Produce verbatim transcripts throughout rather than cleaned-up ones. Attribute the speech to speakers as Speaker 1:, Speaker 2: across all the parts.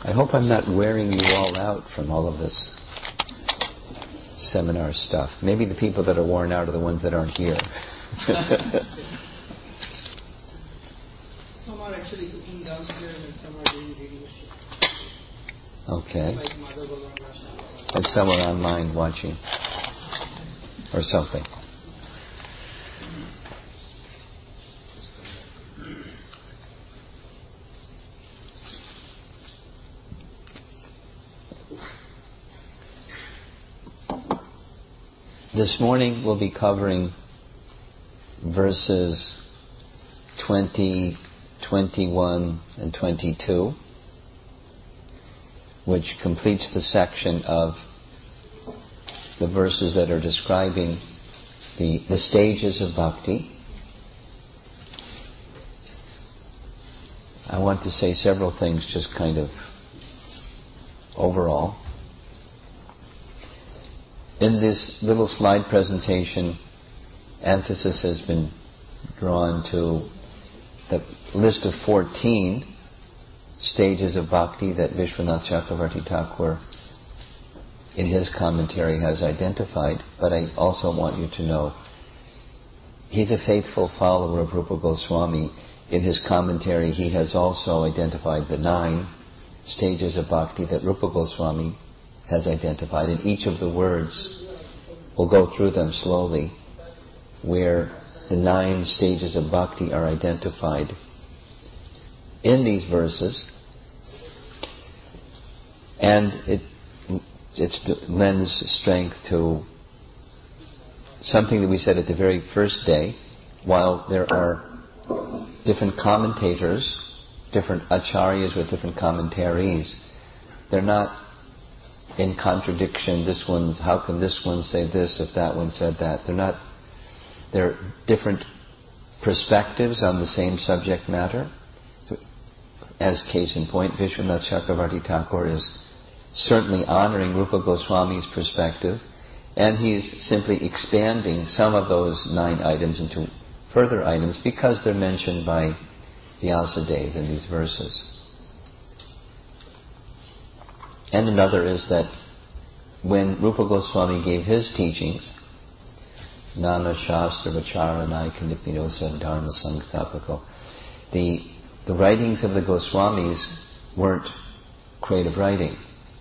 Speaker 1: I hope I'm not wearing you all out from all of this seminar stuff. Maybe the people that are worn out are the ones that aren't here.
Speaker 2: Some are actually cooking downstairs and some are doing radio show.
Speaker 1: Okay.
Speaker 2: Like Mother Bhagavan Rashna.
Speaker 1: And some are online watching. Or something. This morning we'll be covering verses twenty, twenty-one, and twenty-two, which completes the section of the verses that are describing the, the stages of bhakti. I want to say several things just kind of overall. In this little slide presentation, emphasis has been drawn to the list of fourteen stages of bhakti that Vishwanath Chakravarti Thakur in his commentary has identified. But I also want you to know he's a faithful follower of Rupa Goswami. In his commentary he has also identified the nine stages of bhakti that Rupa Goswami has identified, and each of the words, we'll go through them slowly, where the nine stages of bhakti are identified in these verses, and it it lends strength to something that we said at the very first day. While there are different commentators, different acharyas with different commentaries, they're not in contradiction. This one's, how can this one say this if that one said that? They're not, they're different perspectives on the same subject matter. So, as case in point, Vishwanath Chakravarti Thakur is certainly honoring Rupa Goswami's perspective, and he's simply expanding some of those nine items into further items because they're mentioned by Vyasadeva in these verses. And another is that when Rupa Goswami gave his teachings, Nana Shastra Vachara Naika Nipinosa Dharma Sangstapako, the, the writings of the Goswamis weren't creative writing.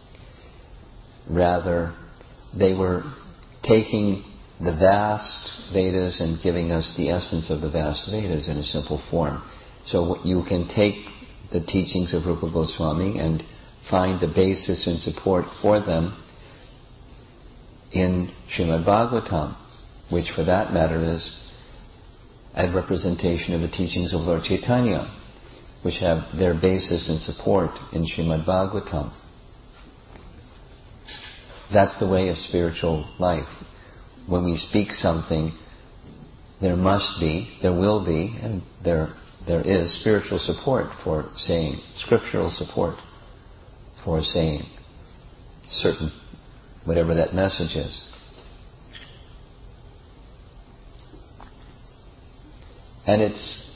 Speaker 1: Rather, they were taking the vast Vedas and giving us the essence of the vast Vedas in a simple form. So you can take the teachings of Rupa Goswami and find the basis and support for them in Srimad Bhagavatam, which for that matter is a representation of the teachings of Lord Chaitanya, which have their basis and support in Srimad Bhagavatam. That's the way of spiritual life. When we speak something, there must be, there will be, and there there is spiritual support for saying, scriptural support for saying certain, whatever that message is. And it's,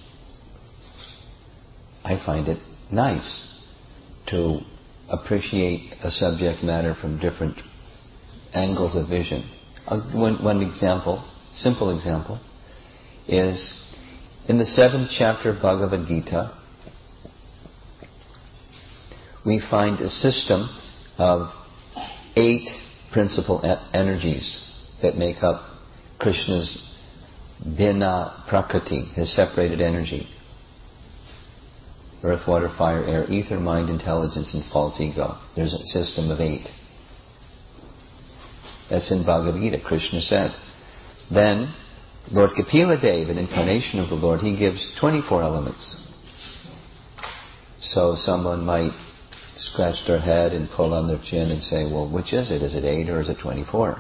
Speaker 1: I find it nice to appreciate a subject matter from different angles of vision. Uh, one, one example, simple example, is in the seventh chapter of Bhagavad Gita, we find a system of eight principal e- energies that make up Krishna's Bhina Prakriti, his separated energy. Earth, water, fire, air, ether, mind, intelligence, and false ego. There's a system of eight. That's in Bhagavad Gita. Krishna said. Then, Lord Kapila Deva, an incarnation of the Lord, he gives twenty-four elements. So someone might scratch their head and pull on their chin and say, well, which is it? Is it eight or is it twenty-four?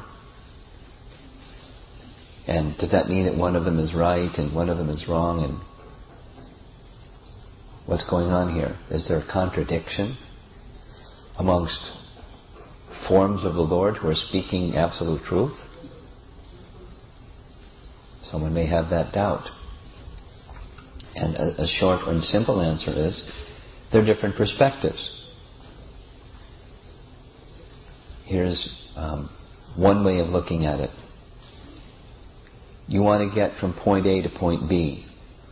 Speaker 1: And does that mean that one of them is right and one of them is wrong? And what's going on here? Is there a contradiction amongst forms of the Lord who are speaking absolute truth? Someone may have that doubt. And a, a short and simple answer is, they're different perspectives. here's um, one way of looking at it. You want to get from point A to point B.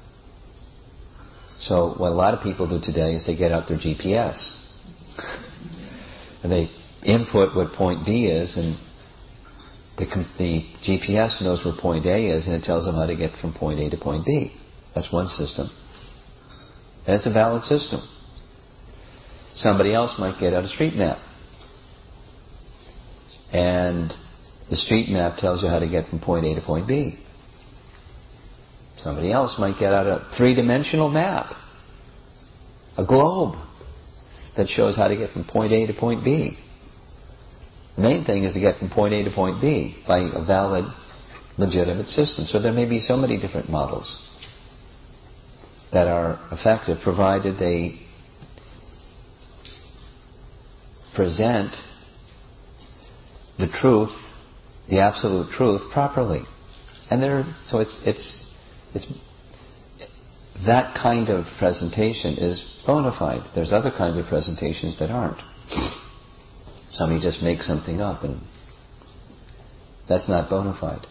Speaker 1: So what a lot of people do today is they get out their G P S. And they input what point B is, and the, the G P S knows where point A is, and it tells them how to get from point A to point B. That's one system. And it's a valid system. Somebody else might get out a street map. And the street map tells you how to get from point A to point B. Somebody else might get out a three-dimensional map, a globe, that shows how to get from point A to point B. The main thing is to get from point A to point B by a valid, legitimate system. So there may be so many different models that are effective, provided they present the truth, the absolute truth, properly. And there, so it's it's it's that kind of presentation is bona fide. There's other kinds of presentations that aren't. Somebody just makes something up, and that's not bona fide.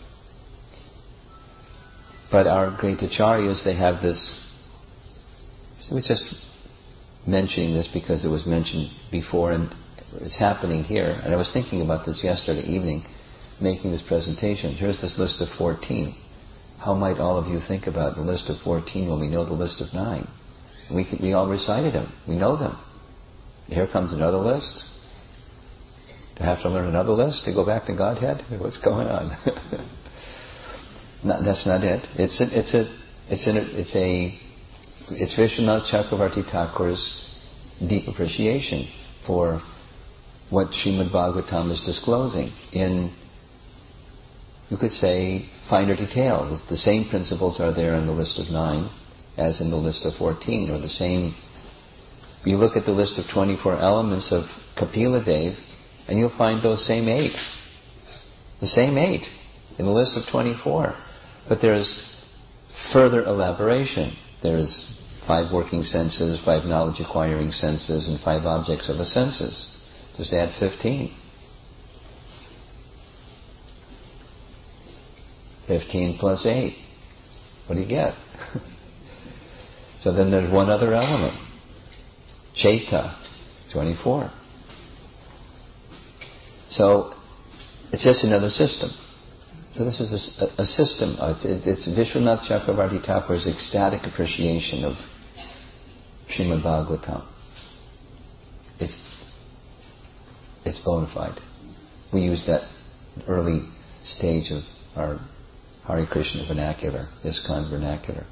Speaker 1: But our great acharyas, they have this. So it's just mentioning this because it was mentioned before, and it's happening here. And I was thinking about this yesterday evening, making this presentation. Here's this list of fourteen. How might all of you think about the list of fourteen when we know the list of nine? We can, we all recited them. We know them. Here comes another list. Do I have to learn another list to go back to Godhead? What's going on? not, that's not it. It's a, it's a, it's a, it's a, it's Vishwanath Chakravarti Thakur's deep appreciation for what Srimad Bhagavatam is disclosing in, you could say, finer detail. The same principles are there in the list of nine as in the list of fourteen, or the same. You look at the list of twenty-four elements of Kapila Dev, and you'll find those same eight. The same eight in the list of twenty-four. But there's further elaboration. There's five working senses, five knowledge-acquiring senses, and five objects of the senses. Just add fifteen. fifteen plus eight. What do you get? So then there's one other element. Chaita, twenty-four. So it's just another system. So this is a, a system. It's, it's Vishwanath Chakravarti Thakur's ecstatic appreciation of Srimad Bhagavatam. It's it's bona fide. We use that early stage of our Hare Krishna vernacular, ISKCON vernacular.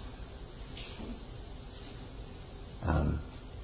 Speaker 1: Um,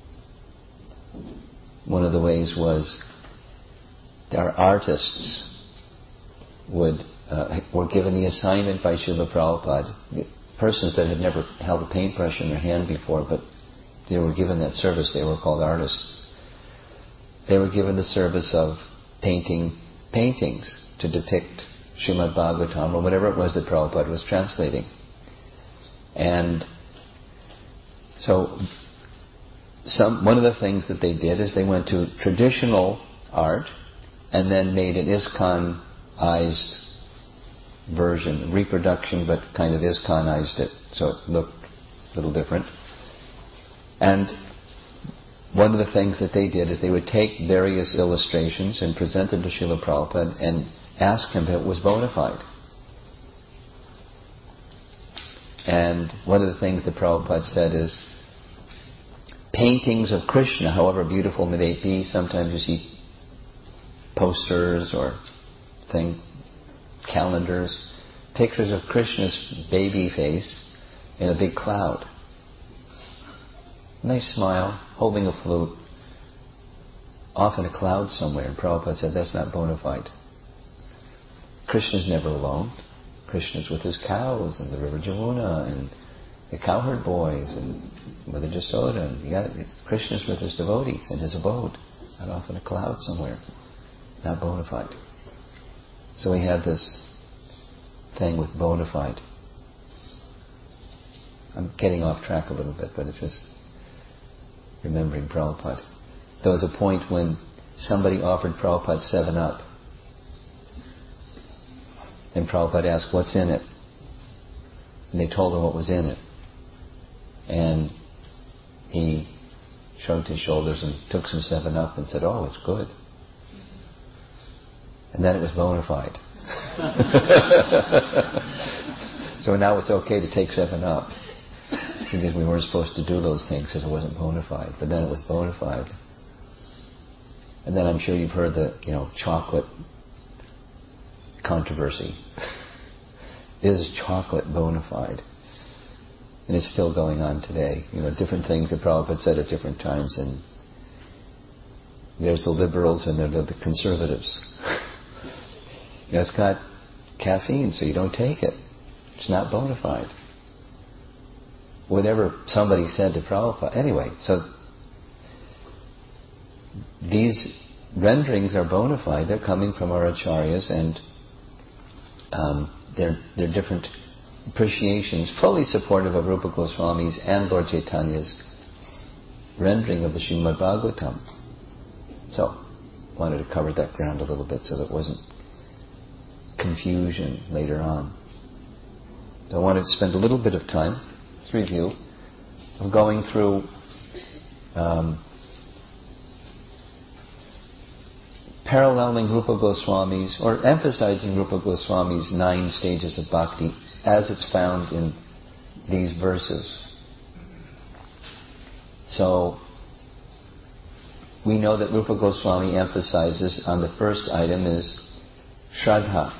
Speaker 1: one of the ways was our artists would uh, were given the assignment by Srila Prabhupada, persons that had never held a paintbrush in their hand before, but they were given that service. They were called artists. They were given the service of painting paintings to depict Srimad Bhagavatam, or whatever it was that Prabhupada was translating. And so some, one of the things that they did is they went to traditional art and then made an ISKCON-ized version, reproduction, but kind of ISKCON-ized it, so it looked a little different. And one of the things that they did is they would take various illustrations and present them to Srila Prabhupada and ask him if it was bona fide. And one of the things that Prabhupada said is, paintings of Krishna, however beautiful they may be, sometimes you see posters or thing, calendars, pictures of Krishna's baby face in a big cloud. Nice smile, holding a flute, off in a cloud somewhere. And Prabhupada said, that's not bona fide. Krishna's never alone. Krishna's with his cows and the river Jamuna and the cowherd boys and Mother Jasoda. And you got it. Krishna's with his devotees in his abode, not off in a cloud somewhere. Not bona fide. So we have this thing with bona fide. I'm getting off track a little bit, but it's just remembering Prabhupada. There was a point when somebody offered Prabhupada seven up. And Prabhupada asked, what's in it? And they told him what was in it. And he shrugged his shoulders and took some seven up and said, oh, it's good. And then it was bona fide. So now it's okay to take seven up. Because we weren't supposed to do those things because it wasn't bona fide. But then it was bona fide. And then I'm sure you've heard the, you know, chocolate controversy. Is chocolate bona fide? And it's still going on today. You know, different things that Prabhupada said at different times. And there's the liberals and there's the conservatives. You know, it's got caffeine, so you don't take it. It's not bona fide. Whatever somebody said to Prabhupada. Anyway, so these renderings are bona fide. They're coming from our acharyas, and um, they're, they're different appreciations, fully supportive of Rupa Goswami's and Lord Chaitanya's rendering of the Srimad Bhagavatam. So, wanted to cover that ground a little bit so that it wasn't confusion later on. So I wanted to spend a little bit of time, let's review, of going through um, paralleling Rupa Goswami's, or emphasizing Rupa Goswami's nine stages of bhakti as it's found in these verses. So, we know that Rupa Goswami emphasizes on the first item is Shraddha.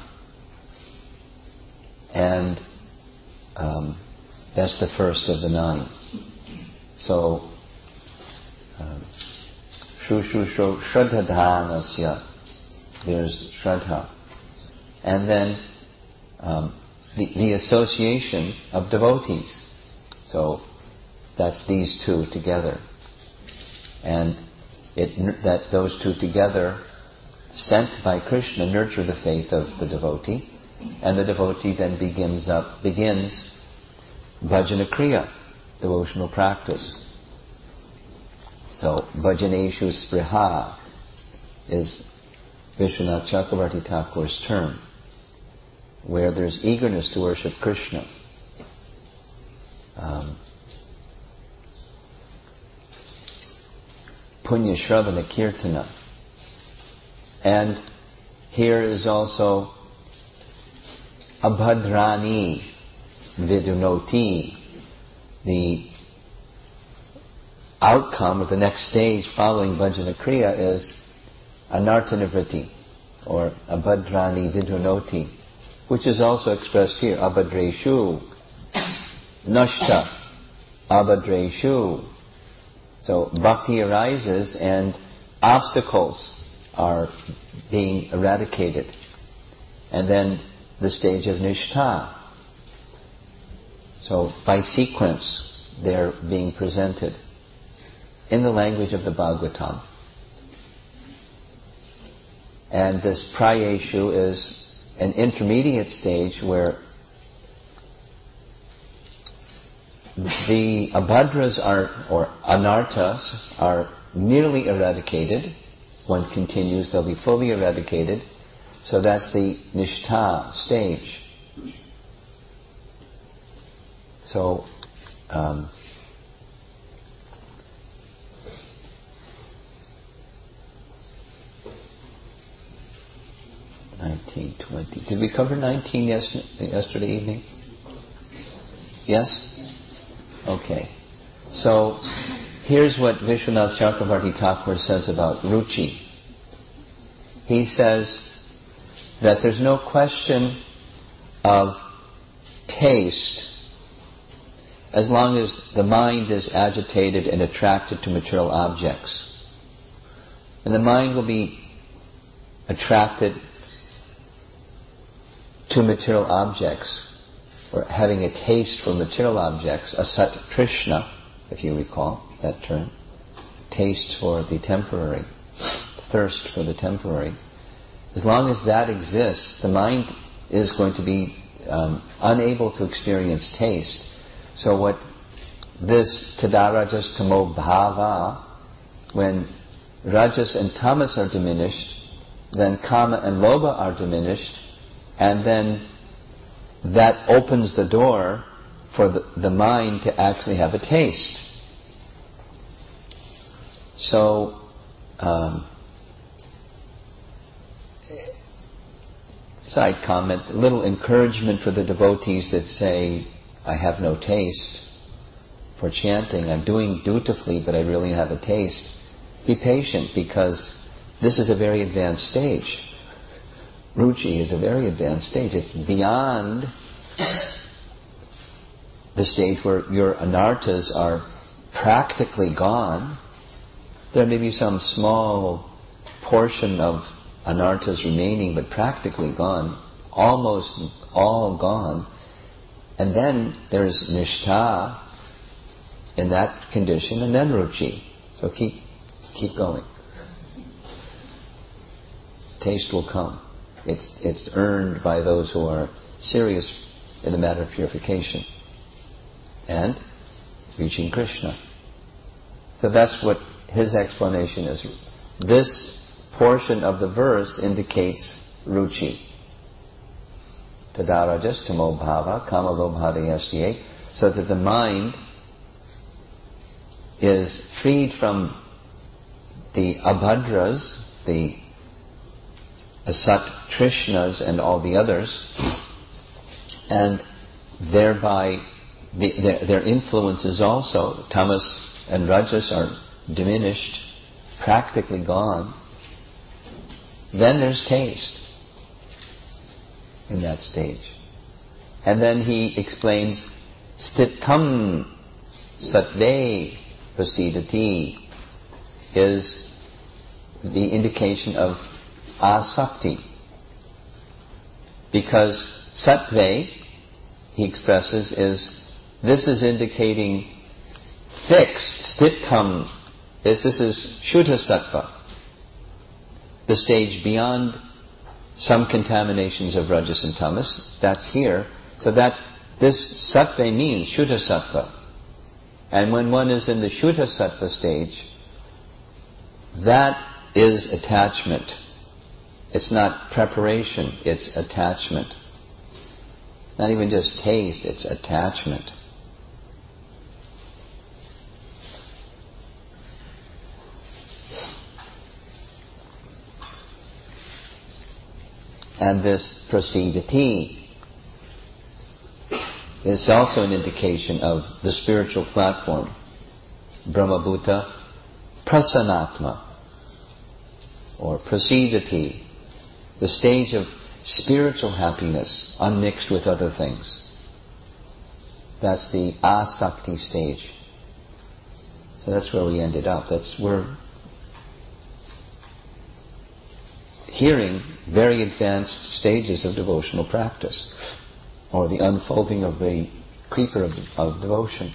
Speaker 1: And um, that's the first of the nine. So, um, Shru Shru Shru Shraddha Dhanasya. There's Shraddha. And then um, the, the association of devotees. So, that's these two together. And it, that those two together, sent by Krishna, nurture the faith of the devotee, and the devotee then begins up begins bhajana kriya, devotional practice. So bhajaneshu spriha is Vishwanath Chakravarti Thakur's term, where there's eagerness to worship Krishna. Um, Punya Shravana Kirtana. And here is also Abhadrani Vidunoti. The outcome of the next stage following Bhajana Kriya is Anartanivriti, or Abhadrani Vidunoti, which is also expressed here, Abhadreshu, Nashta, Abhadreshu. So bhakti arises and obstacles are being eradicated. And then the stage of nishtha. So by sequence they're being presented in the language of the Bhagavatam. And this prayeshu is an intermediate stage where the abhadras are, or anarthas, are nearly eradicated. One continues, they'll be fully eradicated. So that's the nishtha stage. So, um, nineteen, twenty. Did we cover nineteen yesterday, yesterday evening? Yes? Okay. So, here's what Vishwanath Chakravarti Thakur says about ruchi. He says that there's no question of taste as long as the mind is agitated and attracted to material objects. And the mind will be attracted to material objects, or having a taste for material objects, asat trishna, if you recall that term, taste for the temporary, thirst for the temporary. As long as that exists, the mind is going to be um, unable to experience taste. So what this tadarajas tamo bhava, when rajas and tamas are diminished, then kama and lobha are diminished, and then that opens the door for the, the mind to actually have a taste. So, um, side comment, a little encouragement for the devotees that say, I have no taste for chanting, I'm doing dutifully, but I really have a taste. Be patient, because this is a very advanced stage. Ruchi is a very advanced stage. It's beyond the stage where your anarthas are practically gone. There may be some small portion of anarthas remaining, but practically gone, almost all gone. And then there's nishtha in that condition, and then ruchi. So keep keep going. Taste will come. It's it's earned by those who are serious in the matter of purification and reaching Krishna. So that's what his explanation is. This portion of the verse indicates ruchi. Tadarajas tamo bhava kamalobhadayasye, so that the mind is freed from the abhadras, the asat trishnas and all the others, and thereby the, their, their influences also, tamas and rajas, are diminished, practically gone. Then there's taste in that stage. And then he explains, stittam satve prasidati is the indication of asakti. Because satve, he expresses, is, this is indicating fixed. Stittam is, this is shuddha sattva, the stage beyond some contaminations of rajas and tamas. That's here. So that's, this sattva means shuddha sattva. And when one is in the shuddha sattva stage, that is attachment. It's not preparation, it's attachment. Not even just taste, it's attachment. And this prasidati is also an indication of the spiritual platform. Brahmabhuta prasanatma, or prasidati, the stage of spiritual happiness unmixed with other things. That's the asakti stage. So that's where we ended up. That's where hearing very advanced stages of devotional practice, or the unfolding of the creeper of, of devotion.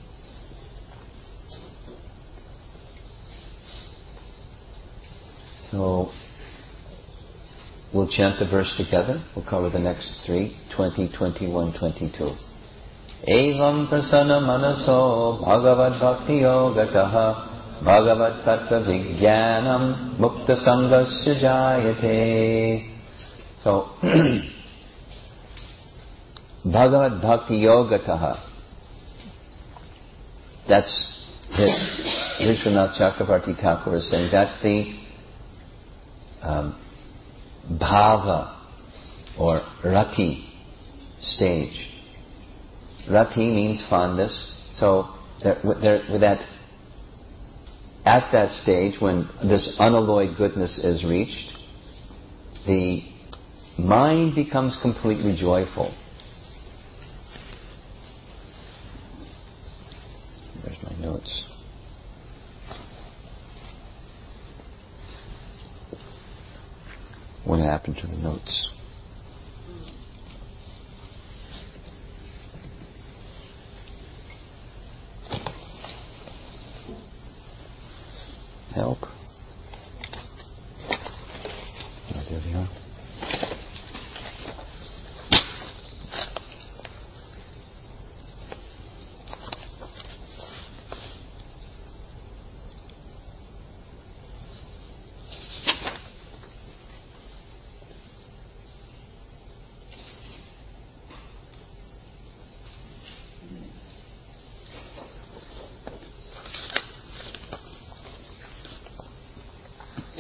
Speaker 1: So we'll chant the verse together. We'll cover the next three, twenty, twenty-one, twenty-two. Evam prasana manaso bhagavad bhakti yogataha Bhagavat tattva vijnanam mukta sangasya jayate. So, Bhagavat bhakti yogataha. That's Vishwanath Chakravarti Thakur is saying, that's the um, bhava or rati stage. Rati means fondness. So, there, there, with that, at that stage, when this unalloyed goodness is reached, the mind becomes completely joyful. There's my notes. What happened to the notes? Help. Oh, there they are.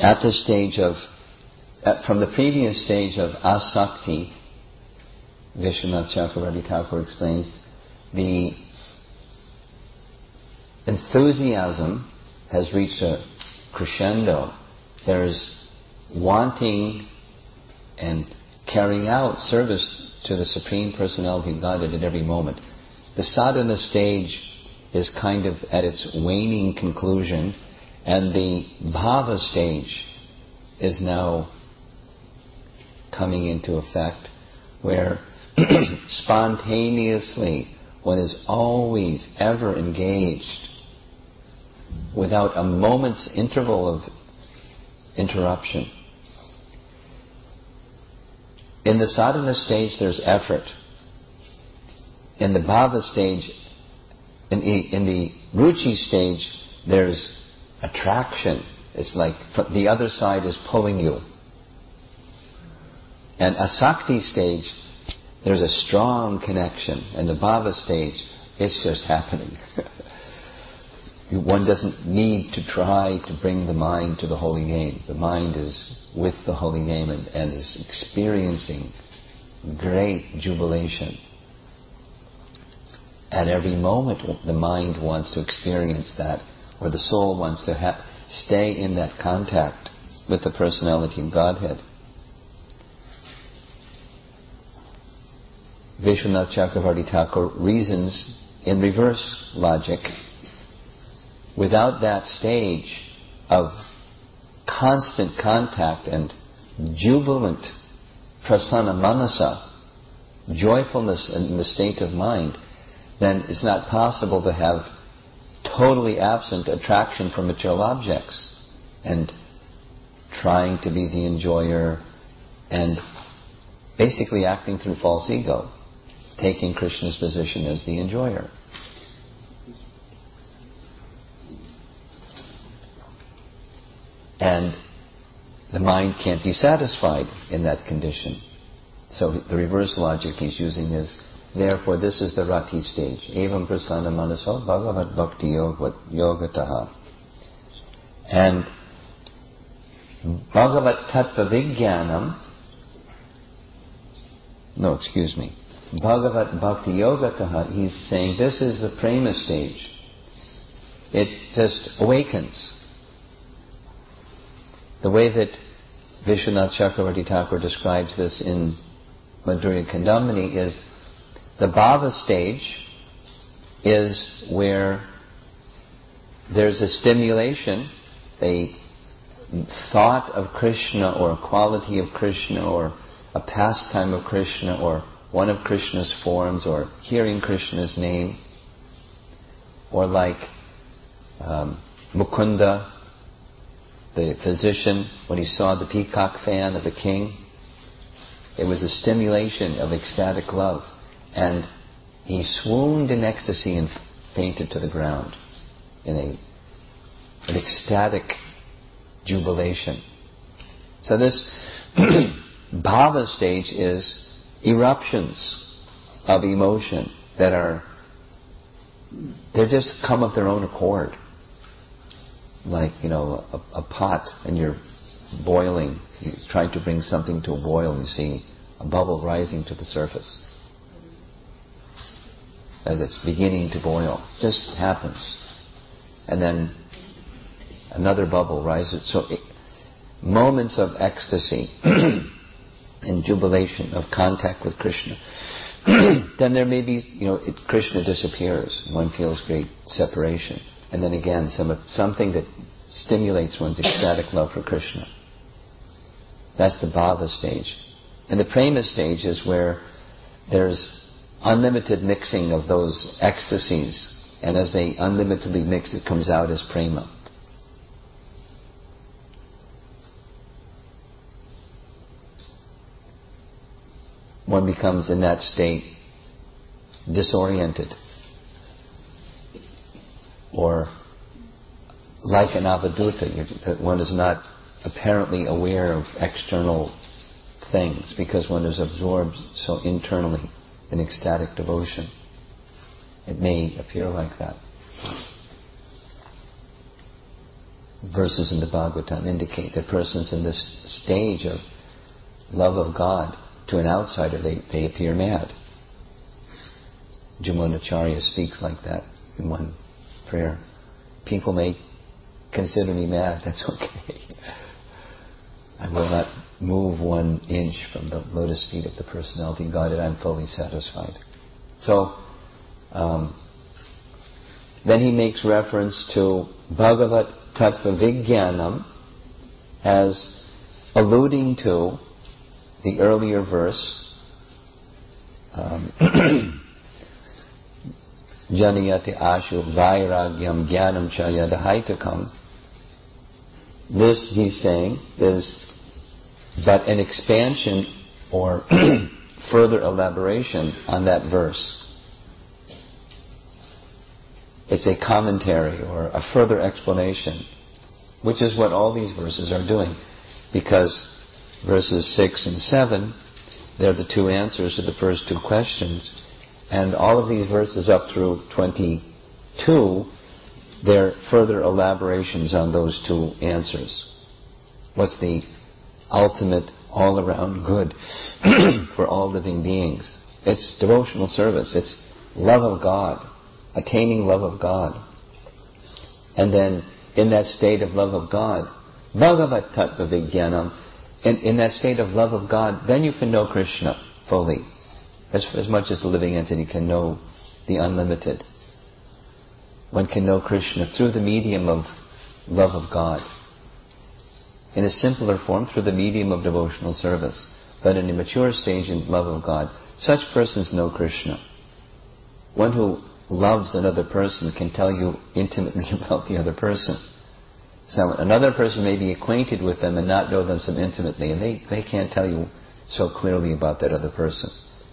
Speaker 1: at the stage of, uh, from the previous stage of asakti, Vishwanath Chakravarti Thakur explains, the enthusiasm has reached a crescendo. There's wanting and carrying out service to the Supreme Personality of Godhead at every moment. The sadhana stage is kind of at its waning conclusion, and the bhava stage is now coming into effect, where spontaneously one is always ever engaged without a moment's interval of interruption. In the sadhana stage there's effort. In the bhava stage, in the, in the ruchi stage, there's attraction. It's like the other side is pulling you. And asakti stage, there's a strong connection. And the bhava stage, it's just happening. One doesn't need to try to bring the mind to the holy name. The mind is with the holy name and, and is experiencing great jubilation. At every moment the mind wants to experience that, or the soul wants to ha- stay in that contact with the personality of Godhead. Vishwanath Chakravarti Thakur reasons in reverse logic. Without that stage of constant contact and jubilant prasanna manasa, joyfulness in the state of mind, then it's not possible to have totally absent attraction for material objects and trying to be the enjoyer and basically acting through false ego, taking Krishna's position as the enjoyer. And the mind can't be satisfied in that condition. So the reverse logic he's using is, therefore this is the rati stage. Evam prasanna manaso bhagavat bhakti yogataha. And bhagavat tattva vijnanam, no, excuse me, bhagavat bhakti yogataha, he's saying this is the prema stage. It just awakens. The way that Vishwanath Chakravarti Thakur describes this in Madhurya Kandamani is, the bhava stage is where there's a stimulation, a thought of Krishna or a quality of Krishna or a pastime of Krishna or one of Krishna's forms or hearing Krishna's name, or like um, Mukunda, the physician, when he saw the peacock fan of the king, it was a stimulation of ecstatic love. And he swooned in ecstasy and fainted to the ground in a, an ecstatic jubilation. So this bhava stage is eruptions of emotion that are, they just come of their own accord. Like, you know, a, a pot and you're boiling, you're trying to bring something to a boil and you see a bubble rising to the surface as it's beginning to boil. It just happens. And then another bubble rises. So it, moments of ecstasy and jubilation, of contact with Krishna. Then there may be, you know, it, Krishna disappears. One feels great separation. And then again, some something that stimulates one's ecstatic love for Krishna. That's the bhava stage. And the prema stage is where there's unlimited mixing of those ecstasies, and as they unlimitedly mix, it comes out as prema. One becomes in that state disoriented, or like an avaduta, that one is not apparently aware of external things because one is absorbed so internally in ecstatic devotion. It may appear like that. verses in the Bhagavatam indicate that persons in this stage of love of God to an outsider, they, they appear mad. Jamunacharya speaks like that in one prayer. People may consider me mad, that's okay. I will not move one inch from the lotus feet of the personality of Godhead. I'm fully satisfied. So, um, then he makes reference to Bhagavat Tattva Vijnanam as alluding to the earlier verse, um, Janayati Ashu Vairagyam Jnanam Cha Yadahaitakam. This, he's saying, is but an expansion or further elaboration on that verse. It's a commentary or a further explanation, which is what all these verses are doing, because verses six and seven, they're the two answers to the first two questions, and all of these verses up through twenty-two, they're further elaborations on those two answers. What's the ultimate all-around good for all living beings? It's devotional service. It's love of God, attaining love of God. And then in that state of love of God, Bhagavat Tattva Vijnanam, in, in that state of love of God, then you can know Krishna fully, as, as much as the living entity can know the unlimited. One can know Krishna through the medium of love of God. In a simpler form, through the medium of devotional service. But in a mature stage in love of God, such persons know Krishna. One who loves another person can tell you intimately about the other person. So another person may be acquainted with them and not know them so intimately, and they, they can't tell you so clearly about that other person.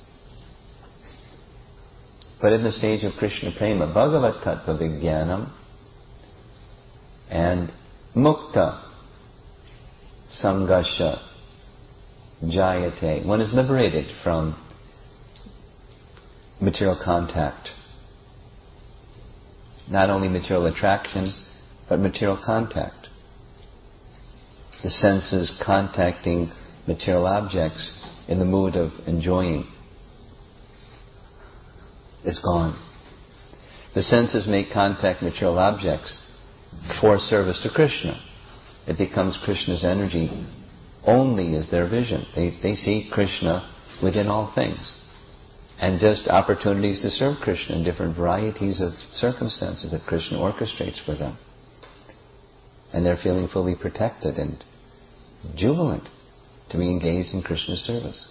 Speaker 1: But in the stage of Krishna Prema, Bhagavat Tattva Vijnanam and Mukta Sangasha Jayate, one is liberated from material contact. Not only material attraction, but material contact. The senses contacting material objects in the mood of enjoying is gone. The senses may contact material objects for service to Krishna. It becomes Krishna's energy only as their vision. They, they see Krishna within all things. And just opportunities to serve Krishna in different varieties of circumstances that Krishna orchestrates for them. And they're feeling fully protected and jubilant to be engaged in Krishna's service.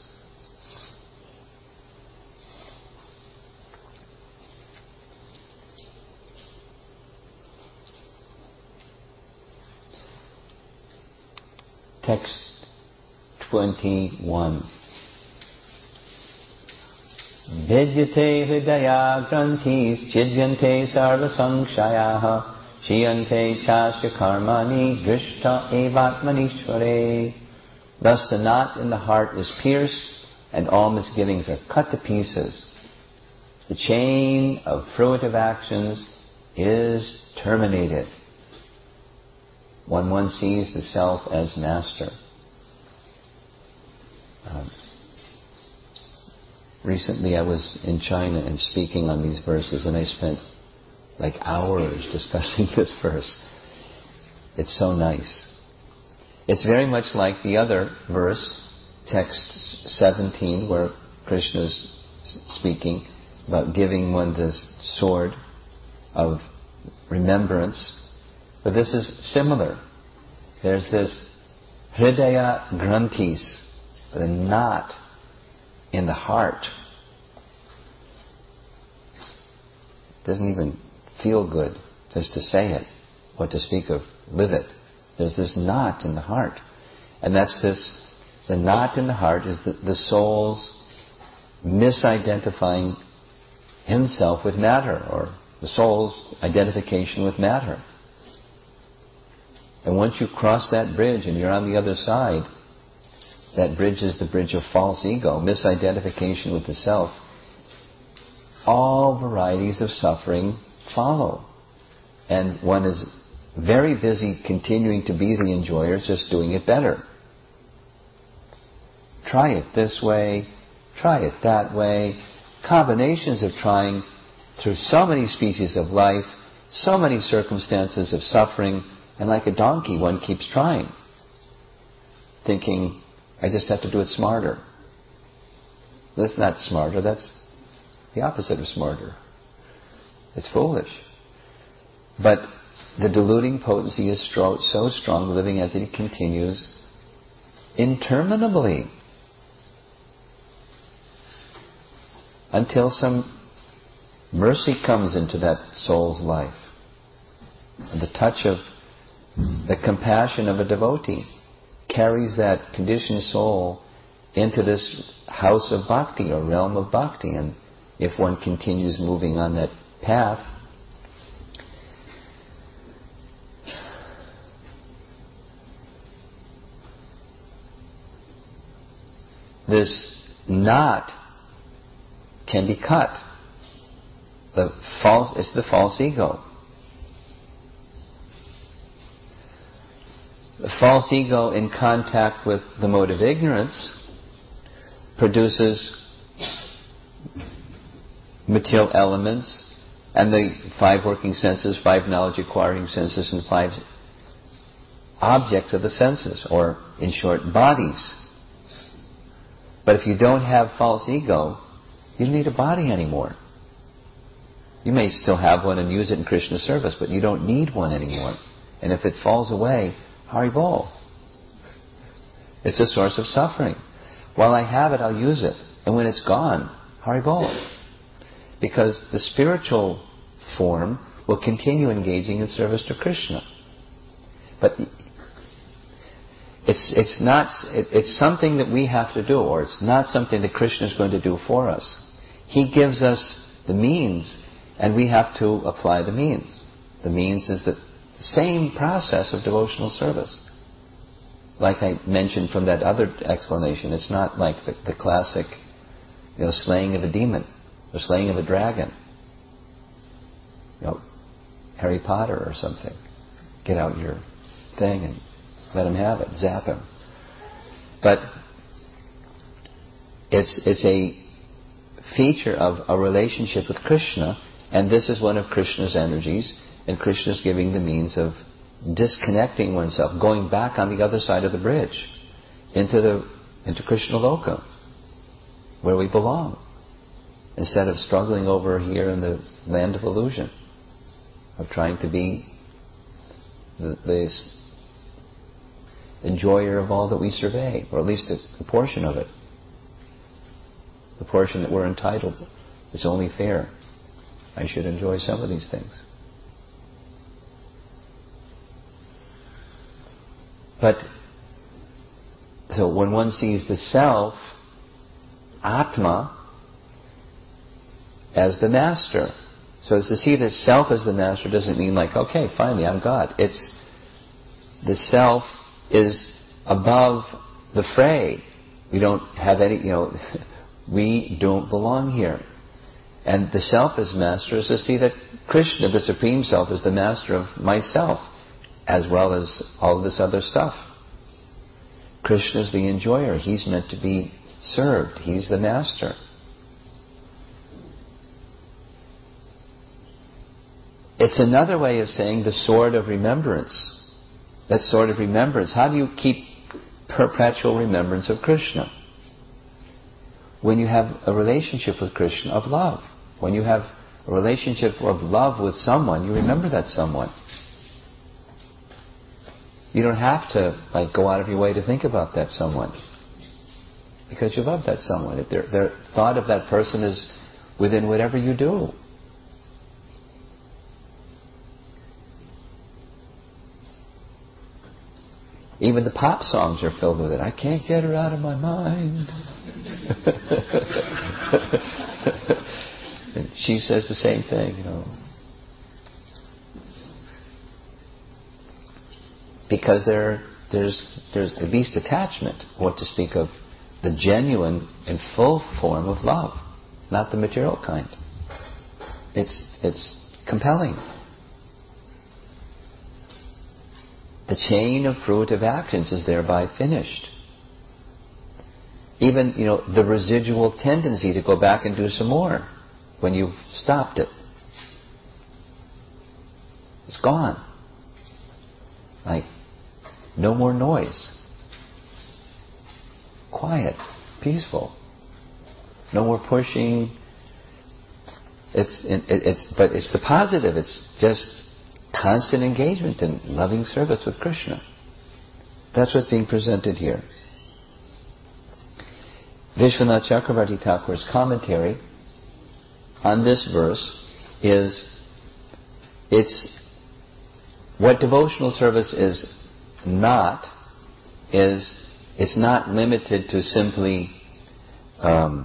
Speaker 1: Text twenty-one. Vidyate hridaya granthis chidyante sarva sangshayaha shiyante chasya karmani drishta evatmanishvare. Thus the knot in the heart is pierced and all misgivings are cut to pieces. The chain of fruitive actions is terminated. When one sees the self as master. Um, recently I was in China and speaking on these verses, and I spent like hours discussing this verse. It's so nice. It's very much like the other verse, text seventeen, where Krishna's speaking about giving one this sword of remembrance. But this is similar. There's this hridaya granthis, the knot in the heart. It doesn't even feel good just to say it, or to speak of live it. There's this knot in the heart. And that's this, the knot in the heart is the, the soul's misidentifying himself with matter, or the soul's identification with matter. And once you cross that bridge and you're on the other side, that bridge is the bridge of false ego, misidentification with the self. All varieties of suffering follow. And one is very busy continuing to be the enjoyer, just doing it better. Try it this way, try it that way. Combinations of trying through so many species of life, so many circumstances of suffering, and like a donkey, one keeps trying, thinking, I just have to do it smarter. That's not smarter, that's the opposite of smarter. It's foolish. But the deluding potency is stro- so strong, the living entity continues interminably until some mercy comes into that soul's life. And the touch of the compassion of a devotee carries that conditioned soul into this house of bhakti or realm of bhakti. And if one continues moving on that path, this knot can be cut. The false, it's the false ego. The false ego in contact with the mode of ignorance produces material elements and the five working senses, five knowledge acquiring senses, and five objects of the senses, or in short, bodies. But if you don't have false ego, you don't need a body anymore. You may still have one and use it in Krishna service, but you don't need one anymore. And if it falls away, Haribol. It's a source of suffering. While I have it, I'll use it. And when it's gone, Haribol. Because the spiritual form will continue engaging in service to Krishna. But it's it's not it, it's something that we have to do, or it's not something that Krishna is going to do for us. He gives us the means, and we have to apply the means. The means is the same process of devotional service. Like I mentioned from that other explanation, it's not like the, the classic, you know, slaying of a demon or slaying of a dragon. You know, Harry Potter or something. Get out your thing and let him have it. Zap him. But it's it's a feature of a relationship with Krishna, and this is one of Krishna's energies, and Krishna's giving the means of disconnecting oneself, going back on the other side of the bridge into the into Krishna Loka, where we belong, instead of struggling over here in the land of illusion, of trying to be the, the enjoyer of all that we survey, or at least a, a portion of it. The portion that we're entitled. It's only fair. I should enjoy some of these things. But, so when one sees the self, Atma, as the master. So to see the self as the master doesn't mean like, okay, finally, I'm God. It's, the self is above the fray. We don't have any, you know, we don't belong here. And the self as master is to see that Krishna, the Supreme Self, is the master of myself, as well as all of this other stuff. Krishna is the enjoyer. He's meant to be served. He's the master. It's another way of saying the sword of remembrance. That sword of remembrance. How do you keep perpetual remembrance of Krishna? When you have a relationship with Krishna of love. When you have a relationship of love with someone, you remember that someone. You don't have to like go out of your way to think about that someone, because you love that someone. If their, their thought of that person is within whatever you do. Even the pop songs are filled with it. I can't get her out of my mind. And she says the same thing, you know. Because there, there's, there's at least attachment, what to speak of the genuine and full form of love, not the material kind. It's, it's compelling. the chain of fruitive actions is thereby finished. Even, you know, the residual tendency to go back and do some more when you've stopped it. It's gone. Like, no more noise. Quiet, peaceful. No more pushing. It's, it, it's, but it's the positive. It's just constant engagement in loving service with Krishna. That's what's being presented here. Vishwanath Chakravarti Thakur's commentary on this verse is, it's what devotional service is not, is it's not limited to simply um,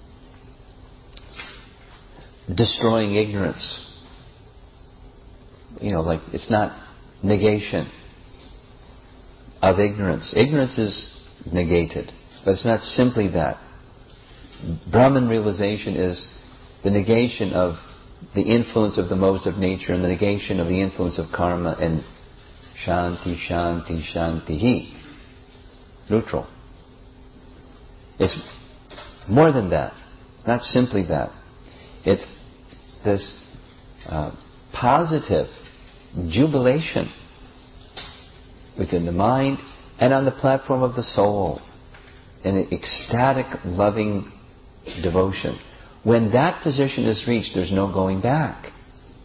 Speaker 1: destroying ignorance. You know, like, it's not negation of ignorance. Ignorance is negated, but it's not simply that. Brahman realization is the negation of the influence of the modes of nature and the negation of the influence of karma, and shanti, shanti, shanti, neutral. It's more than that, not simply that. It's this uh, positive jubilation within the mind and on the platform of the soul, in an ecstatic, loving devotion. When that position is reached, there's no going back.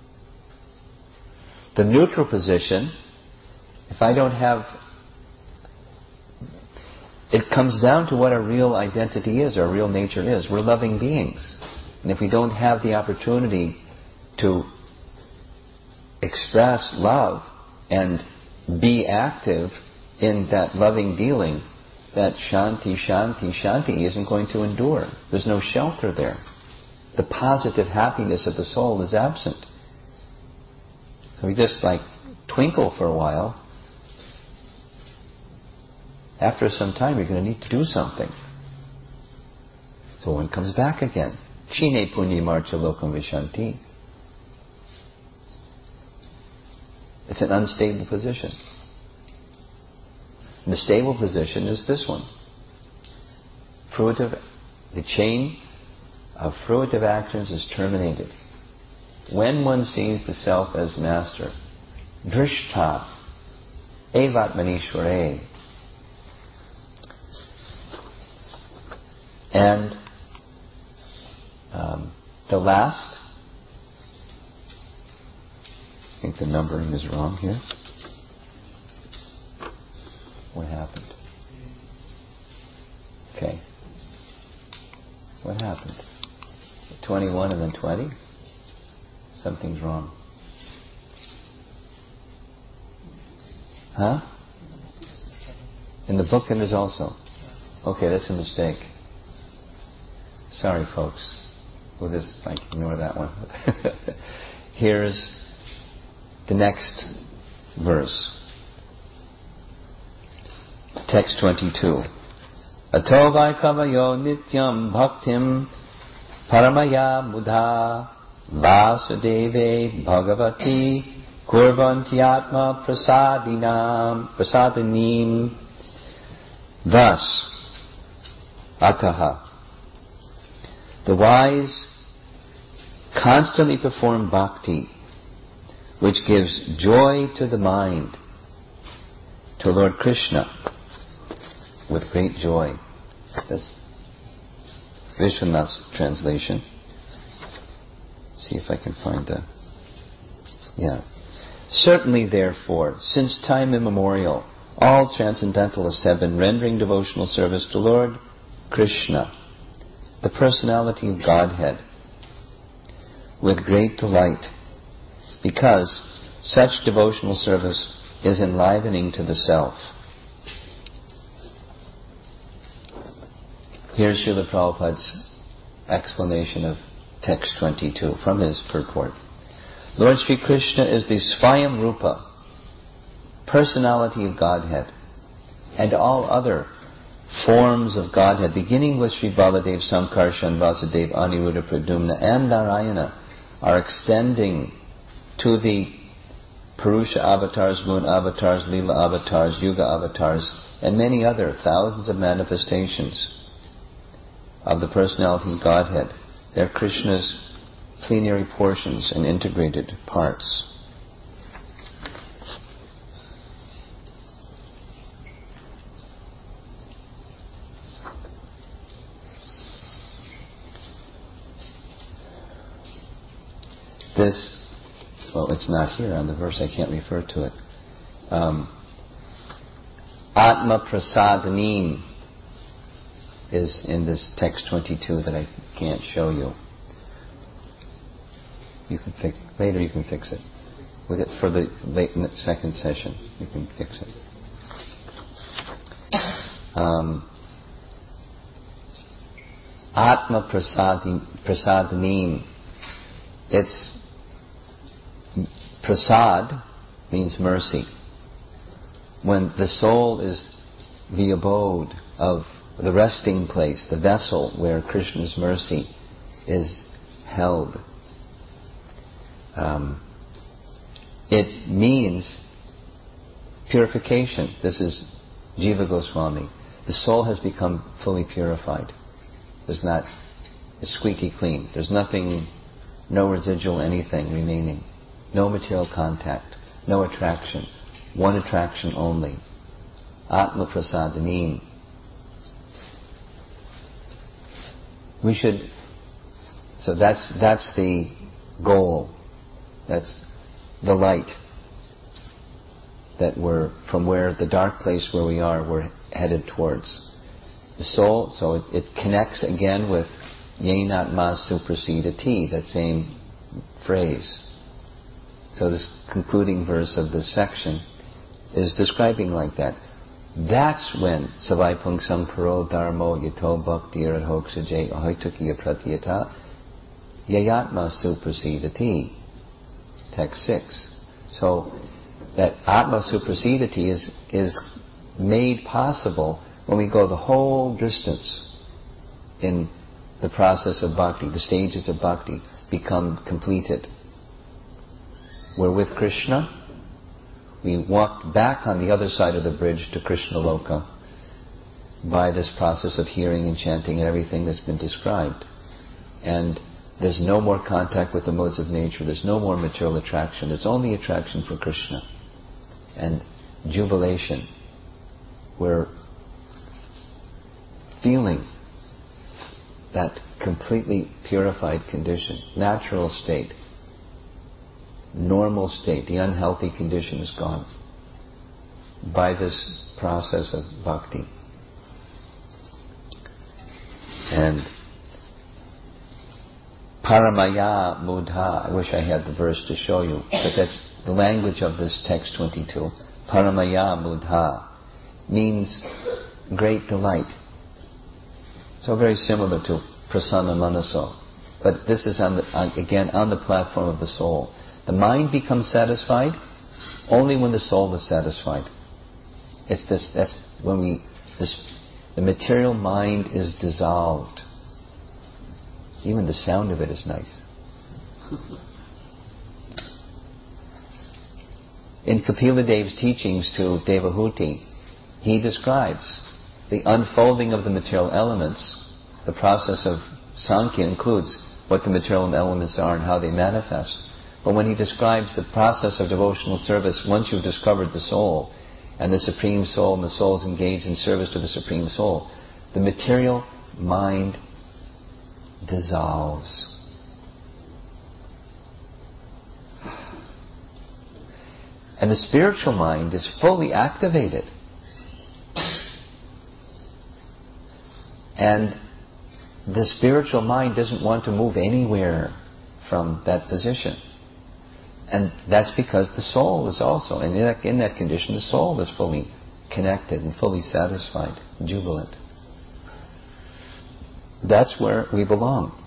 Speaker 1: The neutral position, if I don't have... It comes down to what our real identity is, our real nature is. We're loving beings. And if we don't have the opportunity to express love and be active in that loving dealing, that shanti, shanti, shanti isn't going to endure. There's no shelter there. The positive happiness of the soul is absent. So we just like twinkle for a while. After some time you're going to need to do something. So one comes back again. Chine punyi marcha lokam vishanti. It's an unstable position. And the stable position is this one. Fruitive, the chain of fruitive actions is terminated. When one sees the self as master, drishta, evat manishware. And um, the last, I think the numbering is wrong here. What happened? Okay. What happened? twenty-one and then twenty? Something's wrong. Huh? In the book and there's also. Okay, that's a mistake. Sorry, folks. We'll just like ignore that one. Here's the next verse. Text twenty-two. Ato vaikavayo nityam bhaktim paramaya buddha vasudeve bhagavati kurvantyatma prasadinam prasadanim. Thus, ataha, the wise constantly perform bhakti, which gives joy to the mind, to Lord Krishna, with great joy. That's Vishwanath's translation. See if I can find the... Yeah. Certainly, therefore, since time immemorial, all transcendentalists have been rendering devotional service to Lord Krishna, the personality of Godhead, with great delight, because such devotional service is enlivening to the self. Here's Srila Prabhupada's explanation of text twenty-two from his purport. Lord Sri Krishna is the Svayam Rupa, personality of Godhead, and all other forms of Godhead, beginning with Sri Baladev, Sankarshan, Vasudeva, Aniruddha, Pradyumna, and Narayana, are extending to the Purusha avatars, moon avatars, lila avatars, yuga avatars, and many other thousands of manifestations of the personality of Godhead. They're Krishna's plenary portions and integrated parts. This, well, it's not here on the verse, I can't refer to it. Um, Atma Prasadanim is in this text twenty-two that I can't show you. You can fix later. You can fix it with it for the late second session. You can fix it. Um, Atma Prasadanim. It's prasad means mercy. When the soul is the abode of the resting place, the vessel where Krishna's mercy is held, um, it means purification. This is Jiva Goswami. The soul has become fully purified. There's not, it's squeaky clean. There's nothing, no residual anything remaining. No material contact. No attraction. One attraction only. Atma Prasadanim. We should, so that's that's the goal. That's the light that we're, from where the dark place where we are, we're headed towards. The soul, so it, it connects again with Yenatma Suprasidati, that same phrase. So this concluding verse of this section is describing like that. That's when Savai Pungsam Paro Dharmo Yato Bhakti Radhoksaje Ahoitukiya Pratyata Yayatma Suprasidati. Text six. So that Atma Suprasidati is, is made possible when we go the whole distance in the process of bhakti. The stages of bhakti become completed. We're with Krishna. We walked back on the other side of the bridge to Krishna Loka by this process of hearing and chanting and everything that's been described. And there's no more contact with the modes of nature. There's no more material attraction. There's only attraction for Krishna. And jubilation. We're feeling that completely purified condition, natural state, normal state, the unhealthy condition is gone by this process of bhakti. And Paramaya Mudha, I wish I had the verse to show you, but that's the language of this text twenty-two. Paramaya Mudha means great delight. So very similar to Prasanna Manaso. But this is, on the, on, again, on the platform of the soul. The mind becomes satisfied only when the soul is satisfied. It's this, that's when we, this, the material mind is dissolved. Even the sound of it is nice. In Kapila Dev's teachings to Devahuti, he describes the unfolding of the material elements. The process of Sankhya includes what the material elements are and how they manifest. But when he describes the process of devotional service, once you've discovered the soul, and the Supreme Soul, and the soul is engaged in service to the Supreme Soul, the material mind dissolves. And the spiritual mind is fully activated. And the spiritual mind doesn't want to move anywhere from that position. And that's because the soul is also, and in that, in that condition, the soul is fully connected and fully satisfied, jubilant. That's where we belong.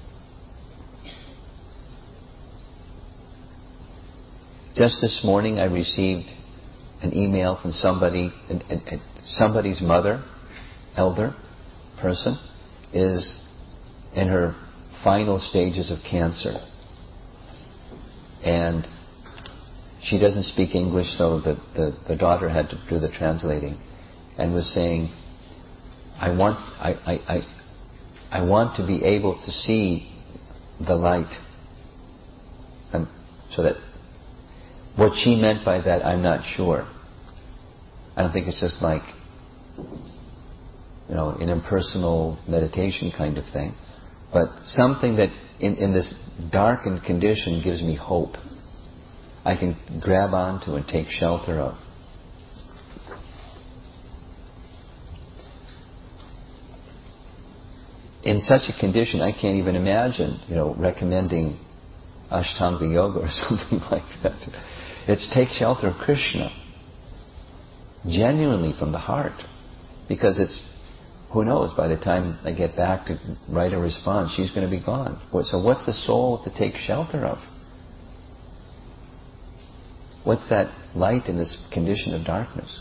Speaker 1: Just this morning I received an email from somebody, and, and, and somebody's mother, elder person, is in her final stages of cancer. And she doesn't speak English, so the, the, the daughter had to do the translating, and was saying, I want, I, I, I, I want to be able to see the light. And so that what she meant by that, I'm not sure. I don't think it's just like, you know, an impersonal meditation kind of thing, but something that in, in this darkened condition gives me hope. I can grab onto and take shelter of. In such a condition, I can't even imagine, you know, recommending Ashtanga Yoga or something like that. It's take shelter of Krishna, genuinely from the heart, because it's, who knows, by the time I get back to write a response, she's going to be gone. So what's the soul to take shelter of? What's that light in this condition of darkness?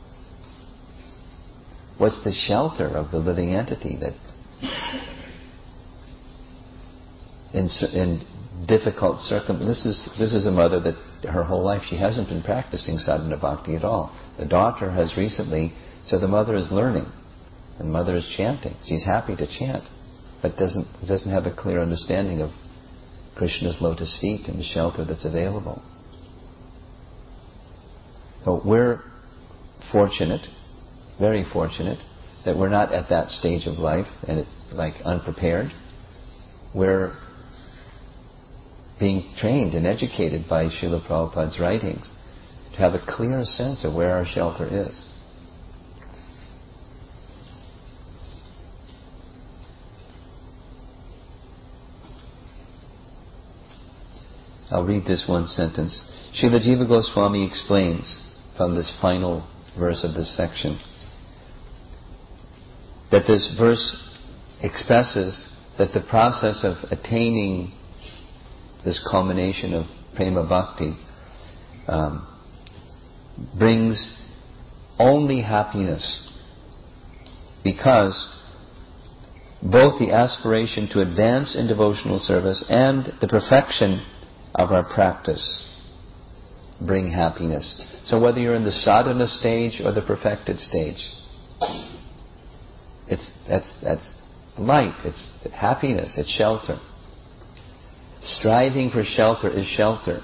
Speaker 1: What's the shelter of the living entity that in, in difficult circumstances, this is, this is a mother that her whole life she hasn't been practicing sadhana bhakti at all. The daughter has recently, so the mother is learning. And the mother is chanting. She's happy to chant, but doesn't doesn't have a clear understanding of Krishna's lotus feet and the shelter that's available. So we're fortunate, very fortunate, that we're not at that stage of life and it, like unprepared. We're being trained and educated by Srila Prabhupada's writings to have a clear sense of where our shelter is. I'll read this one sentence. Srila Jiva Goswami explains from this final verse of this section that this verse expresses that the process of attaining this culmination of prema bhakti um, brings only happiness, because both the aspiration to advance in devotional service and the perfection of our practice bring happiness. So whether you're in the sadhana stage or the perfected stage, it's that's that's light, it's happiness, it's shelter. Striving for shelter is shelter.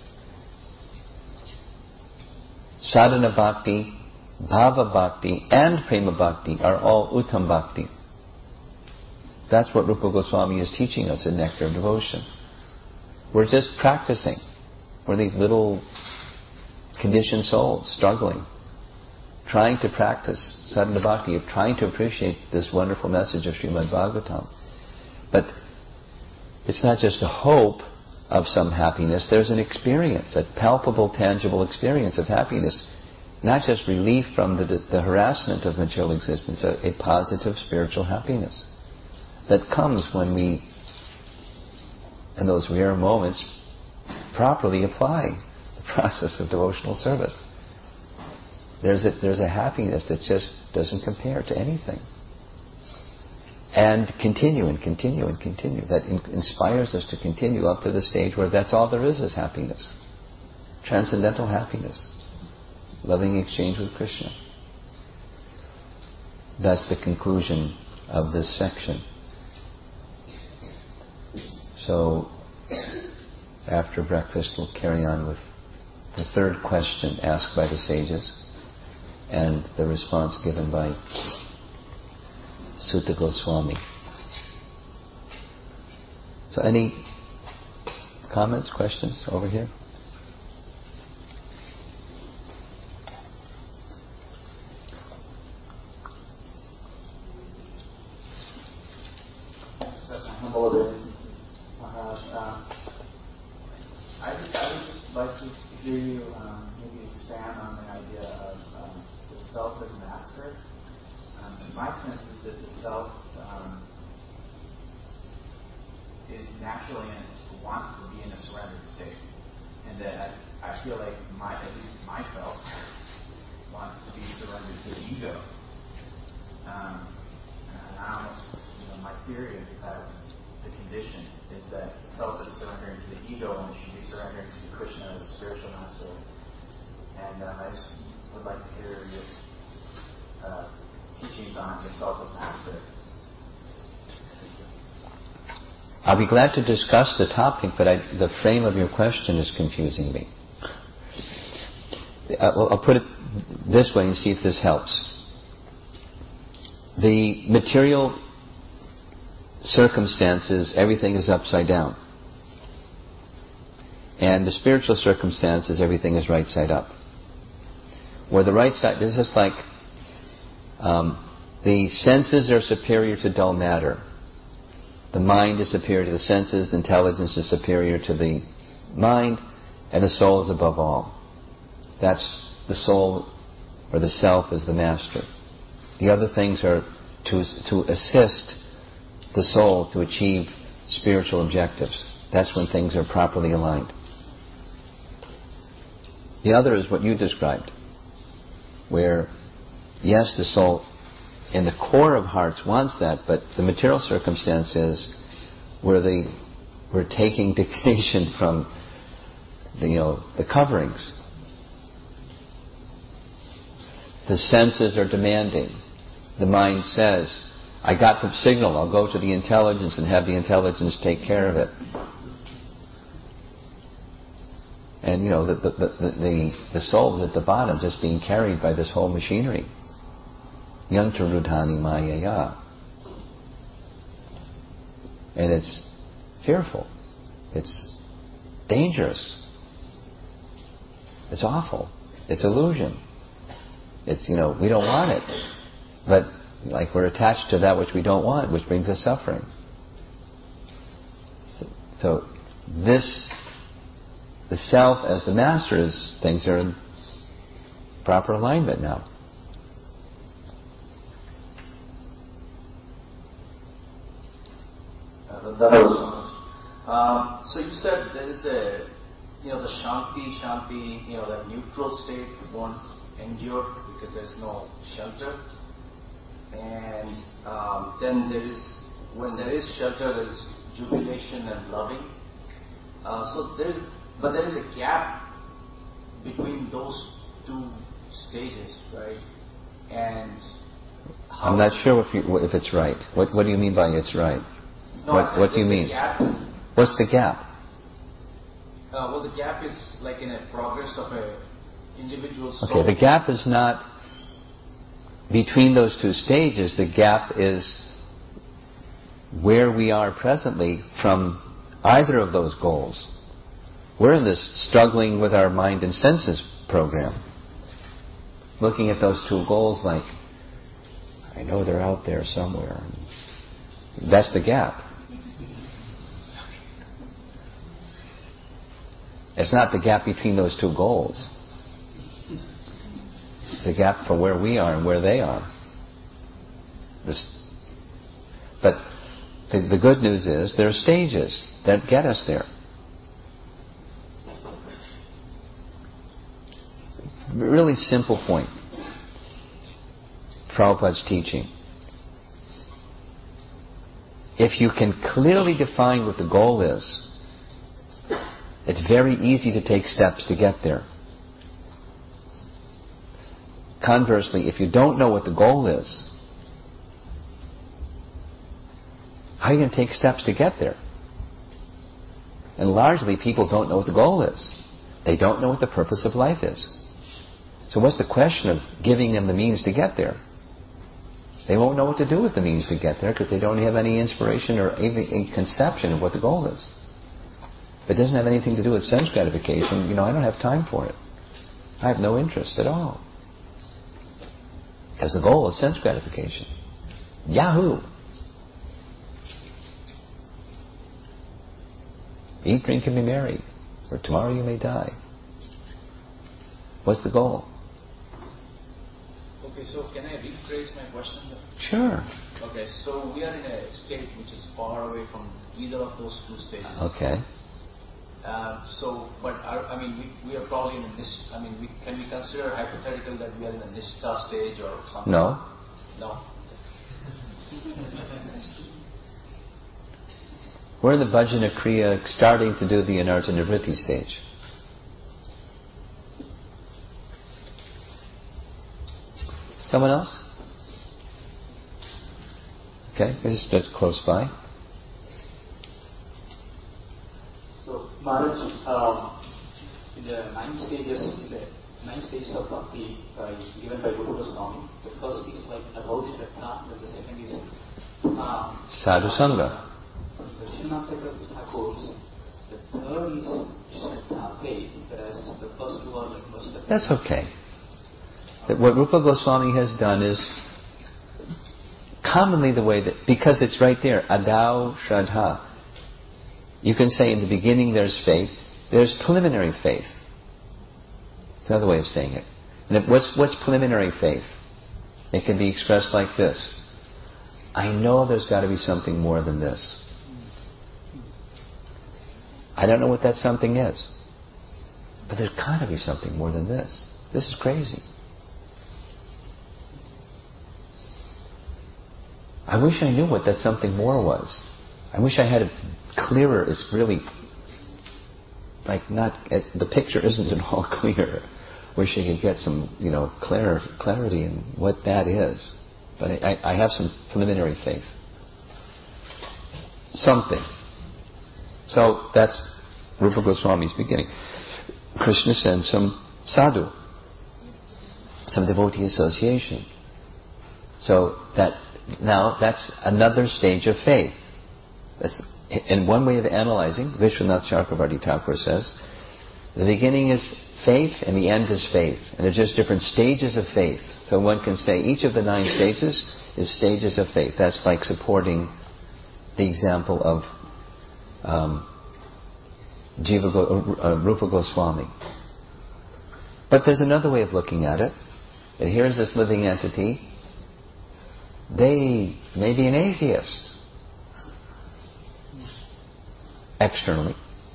Speaker 1: Sadhana bhakti, bhava bhakti, and prema bhakti are all uttam bhakti. That's what Rupa Goswami is teaching us in Nectar of Devotion. We're just practicing. We're these little conditioned souls struggling, trying to practice sadhana bhakti, trying to appreciate this wonderful message of Srimad Bhagavatam. But it's not just a hope of some happiness, there's an experience, a palpable, tangible experience of happiness. Not just relief from the, the harassment of material existence, a, a positive spiritual happiness that comes when we, in those rare moments, properly apply the process of devotional service. There's a, there's a happiness that just doesn't compare to anything. And continue and continue and continue. That in, inspires us to continue up to the stage where that's all there is is happiness. Transcendental happiness. Loving exchange with Krishna. That's the conclusion of this section. So, after breakfast we'll carry on with the third question asked by the sages and the response given by Sutta Goswami. So any comments, questions over here?
Speaker 3: Maharaj, uh, I just, I would just like to hear you um, maybe expand on the idea of um, the self as master. Um, my sense is that the self um, is naturally in, wants to be in a surrendered state, and that I, I feel like my, at least myself, wants to be surrendered to the ego. Um, and I almost, you know, my theory is that that's the condition, is that the self is surrendering to the ego and it should be surrendering to Krishna, the spiritual master. And um, I just would like to hear your uh, teachings on the self as master.
Speaker 1: I'll be glad to discuss the topic, but I, the frame of your question is confusing me. I'll, I'll put it this way and see if this helps. The material circumstances, everything is upside down. And the spiritual circumstances, everything is right side up. Where the right side, this is like um, the senses are superior to dull matter. The mind is superior to the senses, the intelligence is superior to the mind, and the soul is above all. That's the soul, or the self is the master. The other things are to, to assist the soul to achieve spiritual objectives. That's when things are properly aligned. The other is what you described, where, yes, the soul in the core of hearts wants that, but the material circumstance is where they, we're taking dictation from the, you know, the coverings. The senses are demanding. The mind says, I got the signal, I'll go to the intelligence and have the intelligence take care of it. And, you know, the, the, the, the, the soul is at the bottom, just being carried by this whole machinery. Yantarudhani mayaya. And it's fearful. It's dangerous. It's awful. It's illusion. It's, you know, we don't want it. But, like, we're attached to that which we don't want, which brings us suffering. So, so this, the self as the master, is, things are in proper alignment now.
Speaker 4: That was um, so you said there is a, you know, the shanti, shanti, you know, that neutral state won't endure because there is no shelter. And um, then there is, when there is shelter, there is jubilation and loving. Uh, so there is, but there is a gap between those two stages, right? And how
Speaker 1: I'm not sure if you, if it's right. What What do you mean by it's right?
Speaker 4: No,
Speaker 1: what what do you mean?
Speaker 4: Gap.
Speaker 1: What's the gap?
Speaker 4: Uh, well, the gap is like in a progress of a individual soul.
Speaker 1: Okay, the gap is not between those two stages. The gap is where we are presently from either of those goals. We're in this struggling with our mind and senses program, looking at those two goals like, I know they're out there somewhere. That's the gap. It's not the gap between those two goals. The gap for where we are and where they are. This, but the, the good news is there are stages that get us there. Really simple point. Prabhupada's teaching. If you can clearly define what the goal is, it's very easy to take steps to get there. Conversely, if you don't know what the goal is, how are you going to take steps to get there? And largely, people don't know what the goal is. They don't know what the purpose of life is. So what's the question of giving them the means to get there? They won't know what to do with the means to get there because they don't have any inspiration or even conception of what the goal is. If it doesn't have anything to do with sense gratification, you know, I don't have time for it. I have no interest at all. Because the goal is sense gratification. Yahoo! Eat, drink, and be merry, or tomorrow you may die. What's the goal?
Speaker 4: Okay, so can I rephrase my question?
Speaker 1: Sure.
Speaker 4: Okay, so we are in a state which is far away from either of those two stages.
Speaker 1: Okay.
Speaker 4: Uh, so, but our, I mean, we, we are probably in a nist. I mean, we, can we consider hypothetical that we are in a nishta stage or something?
Speaker 1: No.
Speaker 4: No.
Speaker 1: We're in the Bhajana Kriya, starting to do the Anartha Nivritti stage. Someone else? Okay, this is just close by.
Speaker 5: So, Maharaj, um, in the nine stages, in the nine stages of bhakti uh, given by Guru Goswami, the first is like about Shraddha, then the second is um,
Speaker 1: Sadhu Sangha.
Speaker 5: The Srinath Thakur's, the third is Shraddha, faith, whereas the first two are like most of
Speaker 1: That's okay. That what Rupa Goswami has done is commonly the way that, because it's right there, Adau Shraddha. You can say in the beginning there's faith, there's preliminary faith. It's another way of saying it. And what's, what's preliminary faith? It can be expressed like this. I know there's got to be something more than this. I don't know what that something is. But there's got to be something more than this. This is crazy. I wish I knew what that something more was. I wish I had it clearer. It's really like not, the picture isn't at all clear. Wish I could get some, you know, clar- clarity in what that is. But I, I have some preliminary faith. Something. So that's Rupa Goswami's beginning. Krishna sends some sadhu, some devotee association. So that now that's another stage of faith. That's, in one way of analyzing, Vishwanath Chakravarti Thakur says, the beginning is faith and the end is faith. And they're just different stages of faith. So one can say each of the nine stages is stages of faith. That's like supporting the example of um, Jiva Go, uh, Rupa Goswami. But there's another way of looking at it. And here's this living entity. They may be an atheist. Externally.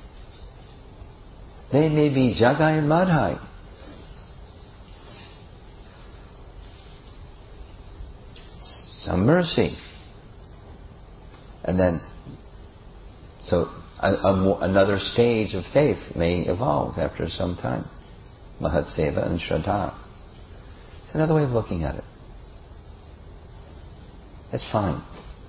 Speaker 1: They may be Jagai and Madhai. Some mercy. And then, so a, a, another stage of faith may evolve after some time. Mahat Seva and Shraddha. It's another way of looking at it. It's fine.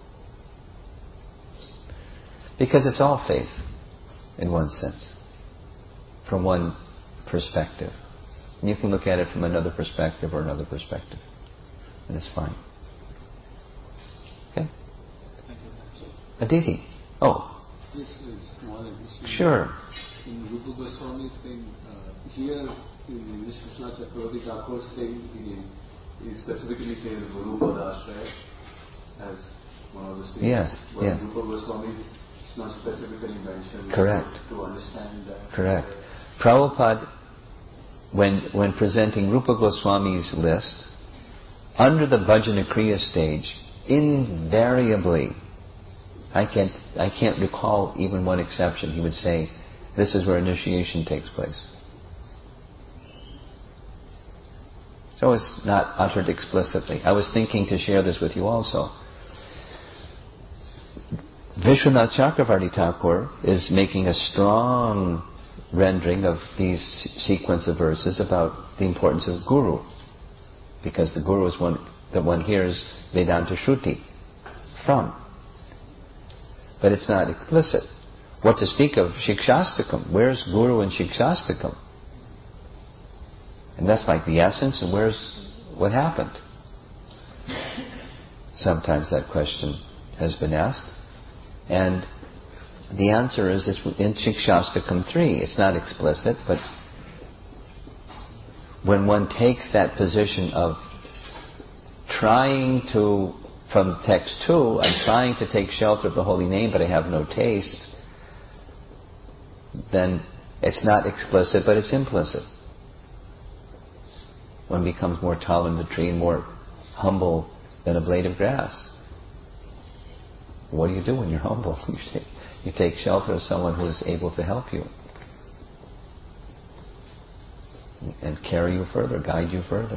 Speaker 1: Because it's all faith, in one sense. From one perspective. And you can look at it from another perspective or another perspective. And it's fine. Okay? Aditi. Oh.
Speaker 6: Yes, a small addition.
Speaker 1: Sure.
Speaker 6: In Rupa Goswami's thing, uh, here in Vishwanath Chakravarti Thakur's thing, he, he specifically says Guru Padashraya as one of the stages.
Speaker 1: Yes,
Speaker 6: but
Speaker 1: yes.
Speaker 6: Rupa Goswami is not specifically mentioned.
Speaker 1: Correct.
Speaker 6: To, to understand that.
Speaker 1: Correct. Prabhupada, when when presenting Rupa Goswami's list, under the Bhajana Kriya stage, invariably, I can't I can't recall even one exception, he would say, this is where initiation takes place. So it's not uttered explicitly. I was thinking to share this with you also. Vishwanath Chakravarti Thakur is making a strong rendering of these sequence of verses about the importance of Guru. Because the Guru is one that one hears Vedanta Shruti from. But it's not explicit. What to speak of Shikshastakam? Where's Guru in Shikshastakam? And that's like the essence, and where's what happened? Sometimes that question has been asked. And the answer is it's in Shikshastakam three. It's not explicit, but when one takes that position of trying to, from text two, I'm trying to take shelter of the holy name, but I have no taste, then it's not explicit, but it's implicit. One becomes more tall in the tree and more humble than a blade of grass. What do you do when you're humble? You take, you take shelter of someone who is able to help you and carry you further, guide you further.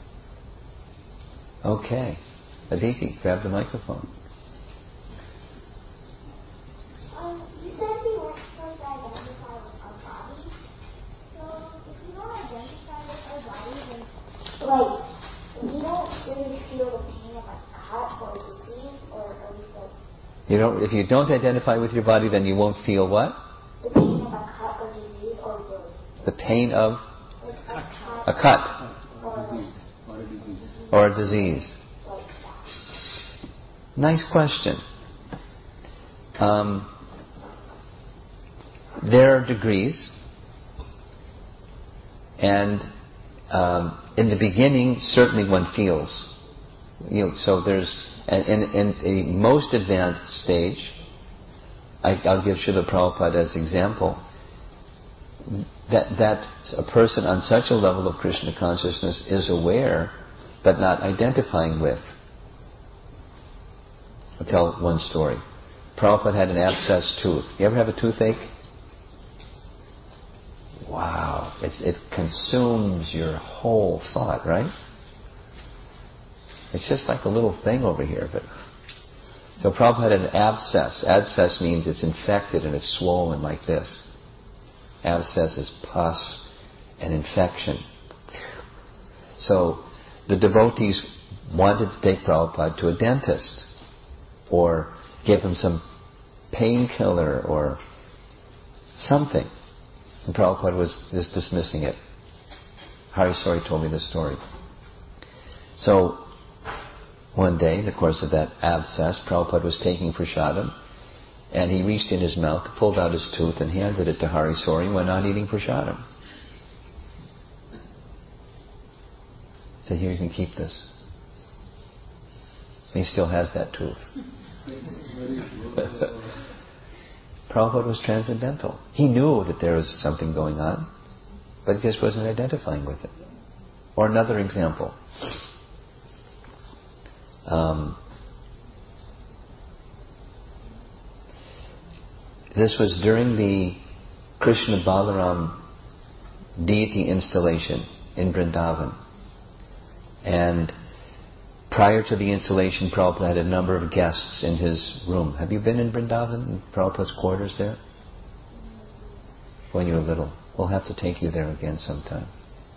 Speaker 1: Okay. Aditi, grab the microphone.
Speaker 7: like, we don't really feel the pain of a cut or disease, or at least like...
Speaker 1: You don't, if you don't identify with your body, then you won't feel what?
Speaker 7: The pain of a cut or disease, or the...
Speaker 1: The pain of?
Speaker 7: Like a cut.
Speaker 1: A cut.
Speaker 7: Or a
Speaker 6: disease. Or a disease.
Speaker 1: Or a disease.
Speaker 7: Like that.
Speaker 1: Nice question. Um, there are degrees, and um, in the beginning, certainly one feels. You know, so there's, and in, in a most advanced stage, I, I'll give Srila Prabhupada as example, that that a person on such a level of Krishna consciousness is aware, but not identifying with. I'll tell one story. Prabhupada had an abscessed tooth. You ever have a toothache? Wow, it's, it consumes your whole thought, right? It's just like a little thing over here. But so Prabhupada had an abscess. Abscess means it's infected and it's swollen like this. Abscess is pus and infection. So the devotees wanted to take Prabhupada to a dentist or give him some painkiller or something. And Prabhupada was just dismissing it. Hari Sori told me this story. So one day, in the course of that abscess, Prabhupada was taking prasadam, and he reached in his mouth, pulled out his tooth, and handed it to Hari Sori and went on eating prasadam. He said, "Here, you can keep this." And he still has that tooth. Prabhupada was transcendental. He knew that there was something going on, but he just wasn't identifying with it. Or another example. Um, this was during the Krishna Balaram deity installation in Vrindavan. And prior to the installation, Prabhupada had a number of guests in his room. Have you been in Vrindavan, in Prabhupada's quarters there? When you were little. We'll have to take you there again sometime.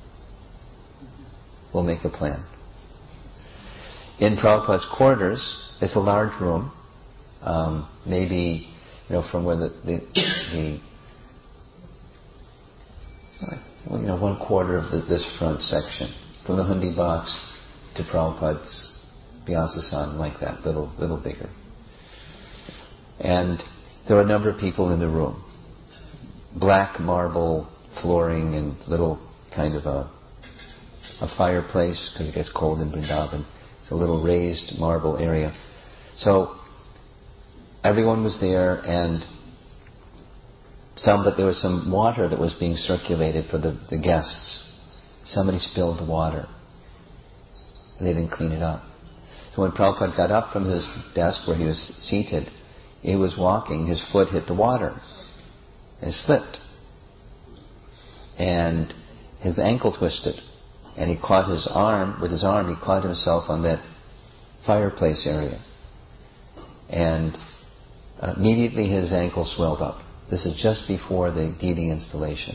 Speaker 1: We'll make a plan. In Prabhupada's quarters, it's a large room, um, maybe, you know, from where the, the, the you know, one quarter of the, this front section, from the hundi box to Prabhupada's Vyasasana, like that, little, little bigger. And there were a number of people in the room. Black marble flooring and little kind of a, a fireplace, because it gets cold in Vrindavan. It's a little raised marble area. So everyone was there, and some, but there was some water that was being circulated for the, the guests. Somebody spilled the water. They didn't clean it up. So when Prabhupada got up from his desk where he was seated, he was walking, his foot hit the water and slipped. And his ankle twisted. And he caught his arm, with his arm, he caught himself on that fireplace area. And uh, immediately his ankle swelled up. This is just before the deity installation.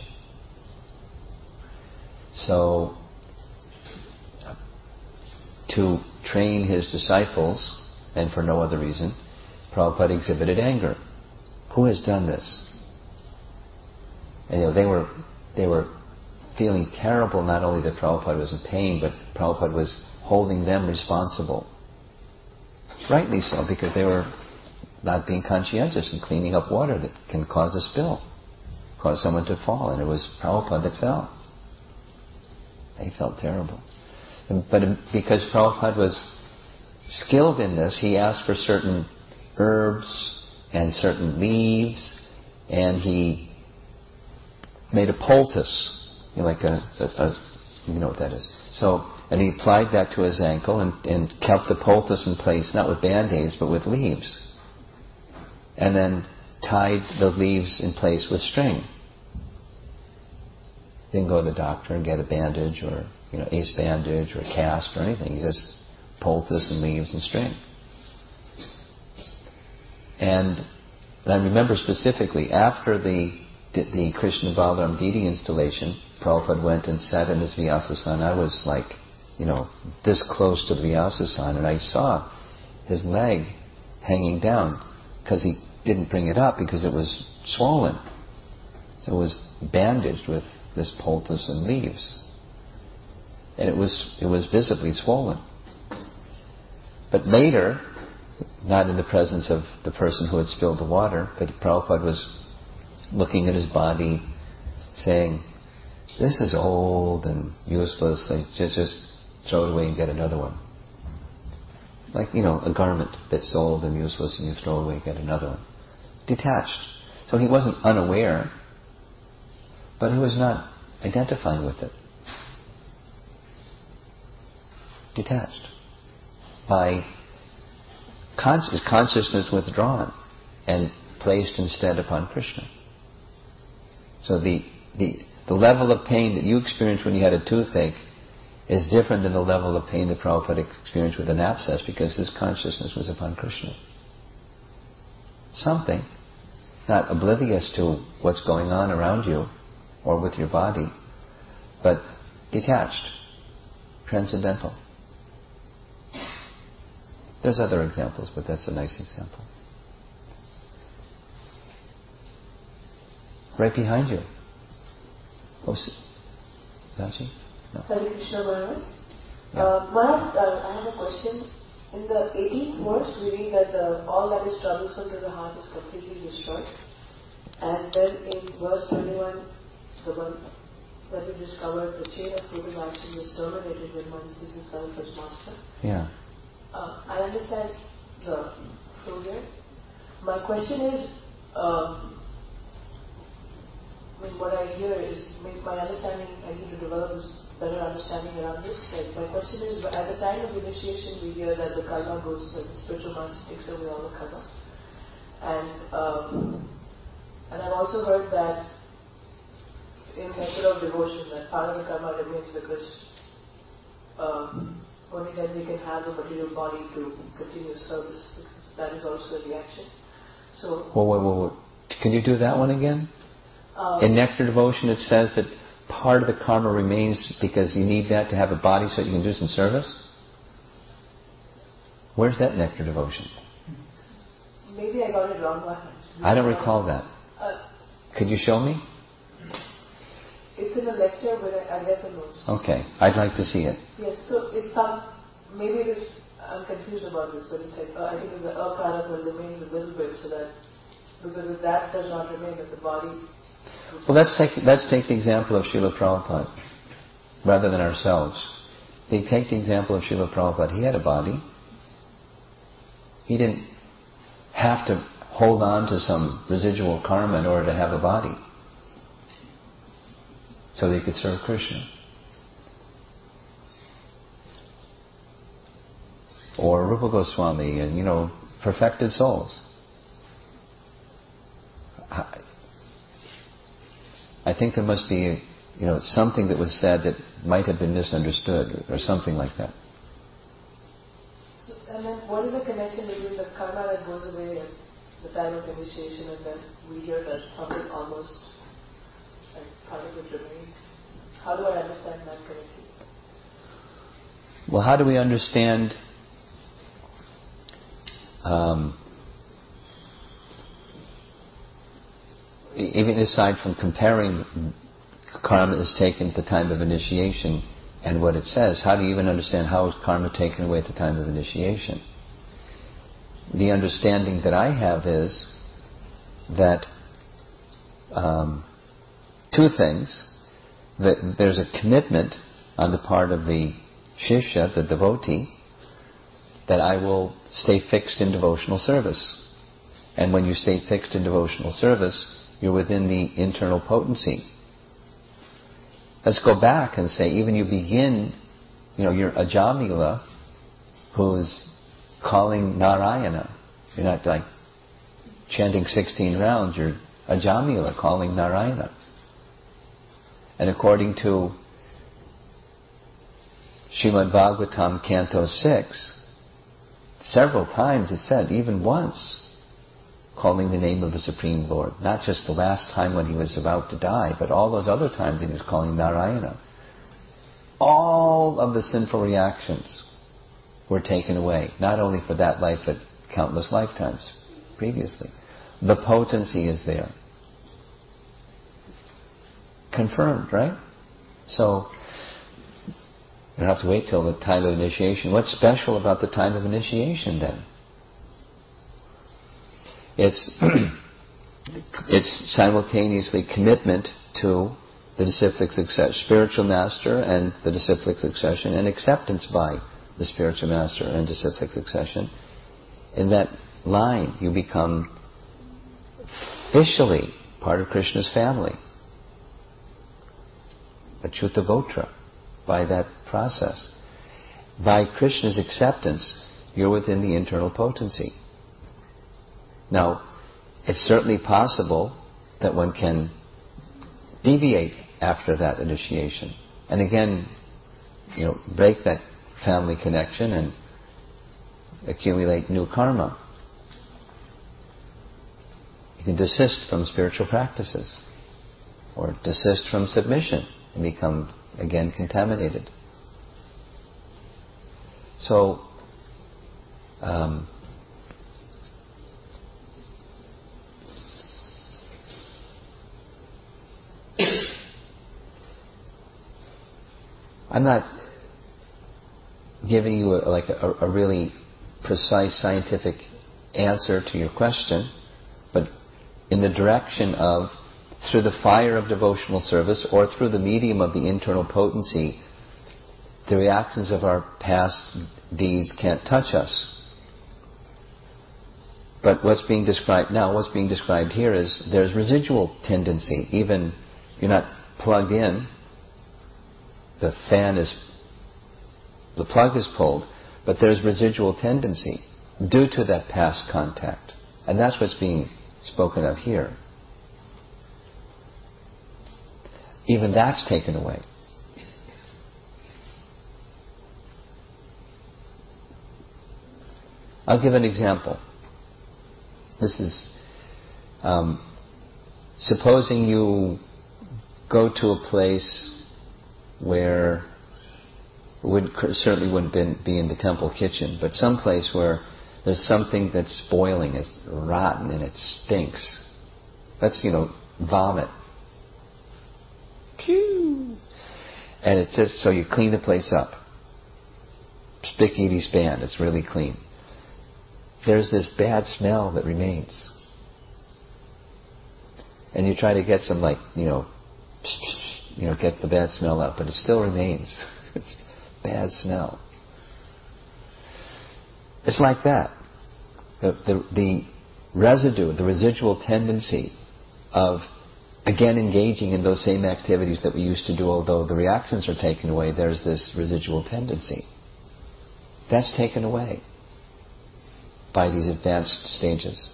Speaker 1: So, uh, to train his disciples, and for no other reason, Prabhupada exhibited anger. Who has done this? And you know, they were they were feeling terrible, not only that Prabhupada was in pain, but Prabhupada was holding them responsible. Rightly so, because they were not being conscientious and cleaning up water that can cause a spill, cause someone to fall, and it was Prabhupada that fell. They felt terrible. But because Prabhupada was skilled in this, he asked for certain herbs and certain leaves, and he made a poultice, you know, like a, a, a, you know what that is. So, and he applied that to his ankle and, and kept the poultice in place, not with band-aids, but with leaves. And then tied the leaves in place with string. Didn't go to the doctor and get a bandage or, you know, ace bandage or a cast or anything. He just poultice and leaves and string. And I remember specifically, after the the, the Krishna Balaram deity installation, Prabhupada went and sat in his Vyasasana. I was like you know, this close to the Vyasa-san, and I saw his leg hanging down because he didn't bring it up because it was swollen. So it was bandaged with this poultice and leaves. And it was it was visibly swollen. But later, not in the presence of the person who had spilled the water, but Prabhupada was looking at his body, saying, "This is old and useless, like, just, just throw it away and get another one." Like, you know, a garment that's old and useless and you throw it away and get another one. Detached. So he wasn't unaware, but he was not identifying with it. Detached. By conscious, consciousness withdrawn and placed instead upon Krishna. So the, the the level of pain that you experienced when you had a toothache is different than the level of pain that Prabhupada experienced with an abscess, because his consciousness was upon Krishna. Something, not oblivious to what's going on around you or with your body, but detached, transcendental. There's other examples, but that's a nice example. Right behind you. Oh, Sachi? No.
Speaker 8: Hare Krishna Maharaj.
Speaker 1: Yeah.
Speaker 8: Uh, Maharaj, uh, I have a question. In the eighteenth verse, we read that the, all that is troublesome to the heart is completely destroyed. And then in verse twenty-one, the one that we discovered, the chain of fruitive action is terminated when one sees the self as master.
Speaker 1: Yeah.
Speaker 8: Uh, I understand the flow here. My question is, um, I mean, what I hear is, my understanding, I need to develop this better understanding around this. Like, my question is, at the time of initiation, we hear that the karma goes, like the spiritual master takes away all the karma. And, um, and I've also heard that in method of devotion, that part of the karma remains because um, only then we can have a material body to continue service. That is also a reaction. So,
Speaker 1: Well, wait, wait, wait. Can you do that one again?
Speaker 8: um,
Speaker 1: In Nectar Devotion, it says that part of the karma remains because you need that to have a body so that you can do some service. Where's that Nectar Devotion?
Speaker 8: maybe I got it wrong.
Speaker 1: I don't recall that.
Speaker 8: Uh,
Speaker 1: Could you show me?
Speaker 8: it's in a lecture, but I, I get the notes.
Speaker 1: Okay, I'd like to see it.
Speaker 8: Yes, so it's some, maybe it is, I'm confused about this, but it's like, uh, I think it's the akara will remain a little bit so that, because if that does not remain, that the body...
Speaker 1: Well, let's take let's take the example of Srila Prabhupada, rather than ourselves. They take the example of Srila Prabhupada. He had a body. He didn't have to hold on to some residual karma in order to have a body, so that he could serve Krishna. Or Rupa Goswami, and you know, perfected souls. I, I think there must be, you know, something that was said that might have been misunderstood, or, or something like that.
Speaker 8: So, and then what is the connection between the karma that goes away at the time of initiation and then we hear that something almost like part of it remains? How do I understand that correctly?
Speaker 1: Well, how do we understand um, even aside from comparing karma is taken at the time of initiation and what it says, how do you even understand how is karma taken away at the time of initiation? The understanding that I have is that um, two things. That there's a commitment on the part of the shishya, the devotee, that I will stay fixed in devotional service. And when you stay fixed in devotional service, you're within the internal potency. Let's go back and say, even you begin, you know, you're Ajamila, who's calling Narayana. You're not like chanting sixteen rounds, you're Ajamila calling Narayana. And according to Srimad Bhagavatam, Canto six, several times it said, even once, calling the name of the Supreme Lord. Not just the last time when he was about to die, but all those other times he was calling Narayana. All of the sinful reactions were taken away, not only for that life but countless lifetimes previously. The potency is there. Confirmed, right? So, you don't have to wait till the time of initiation. What's special about the time of initiation then? It's it's simultaneously commitment to the disciplic succession, spiritual master and the disciplic succession, and acceptance by the spiritual master and disciplic succession. In that line, you become officially part of Krishna's family, Achyuta Gotra, by that process. By Krishna's acceptance, you're within the internal potency. Now, it's certainly possible that one can deviate after that initiation, and again, you know, break that family connection and accumulate new karma. You can desist from spiritual practices, or desist from submission and become again contaminated. So, um, I'm not giving you a, like a, a really precise scientific answer to your question, but in the direction of, through the fire of devotional service or through the medium of the internal potency, the reactions of our past deeds can't touch us. But what's being described now, what's being described here is there's residual tendency. Even you're not plugged in, the fan is, the plug is pulled, but there's residual tendency due to that past contact. And that's what's being spoken of here. Even that's taken away. I'll give an example. This is, um, supposing you go to a place where, would certainly wouldn't be in the temple kitchen, but some place where there's something that's boiling, it's rotten and it stinks. That's, you know, vomit. Pew! And it's just, so you clean the place up. Spickety span, it's really clean. There's this bad smell that remains. And you try to get some, like, you know, you know, get the bad smell out, but it still remains. It's bad smell. It's like that. The, the, the residue, the residual tendency of, again, engaging in those same activities that we used to do, although the reactions are taken away, there's this residual tendency. That's taken away by these advanced stages.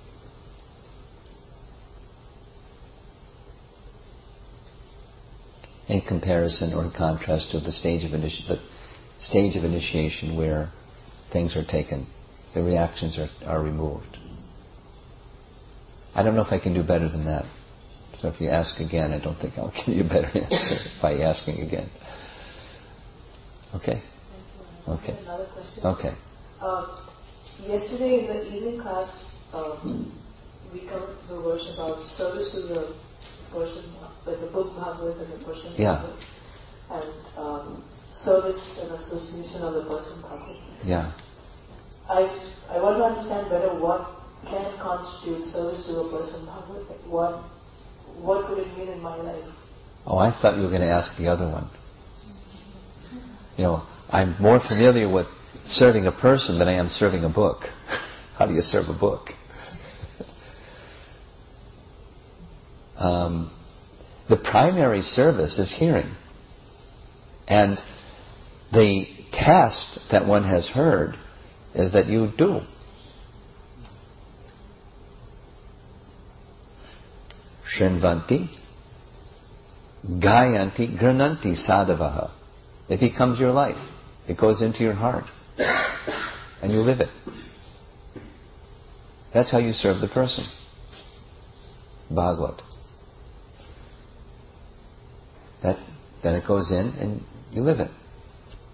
Speaker 1: In comparison or in contrast to the stage of initi- the stage of initiation where things are taken, the reactions are, are removed. I don't know if I can do better than that. So if you ask again, I don't think I'll give you a better answer by asking again. Okay? Okay.
Speaker 8: Another question.
Speaker 1: Okay.
Speaker 8: Um, yesterday in the evening class, um, we covered the verse about service to the person, like the book Bhagavad and the person
Speaker 1: Yeah.
Speaker 8: Bhagavad, and um, service and association of the person Bhagavad.
Speaker 1: Yeah.
Speaker 8: I I want to understand better what can constitute service to a person Bhagavad. Like what what could it mean in my life?
Speaker 1: Oh, I thought you were going to ask the other one. You know, I'm more familiar with serving a person than I am serving a book. How do you serve a book? Um, the primary service is hearing. And the test that one has heard is that you do. Shrinvanti, Gayanti, Grananti Sadhavaha. It becomes your life. It goes into your heart. And you live it. That's how you serve the person. Bhagavad. That, then it goes in and you live it.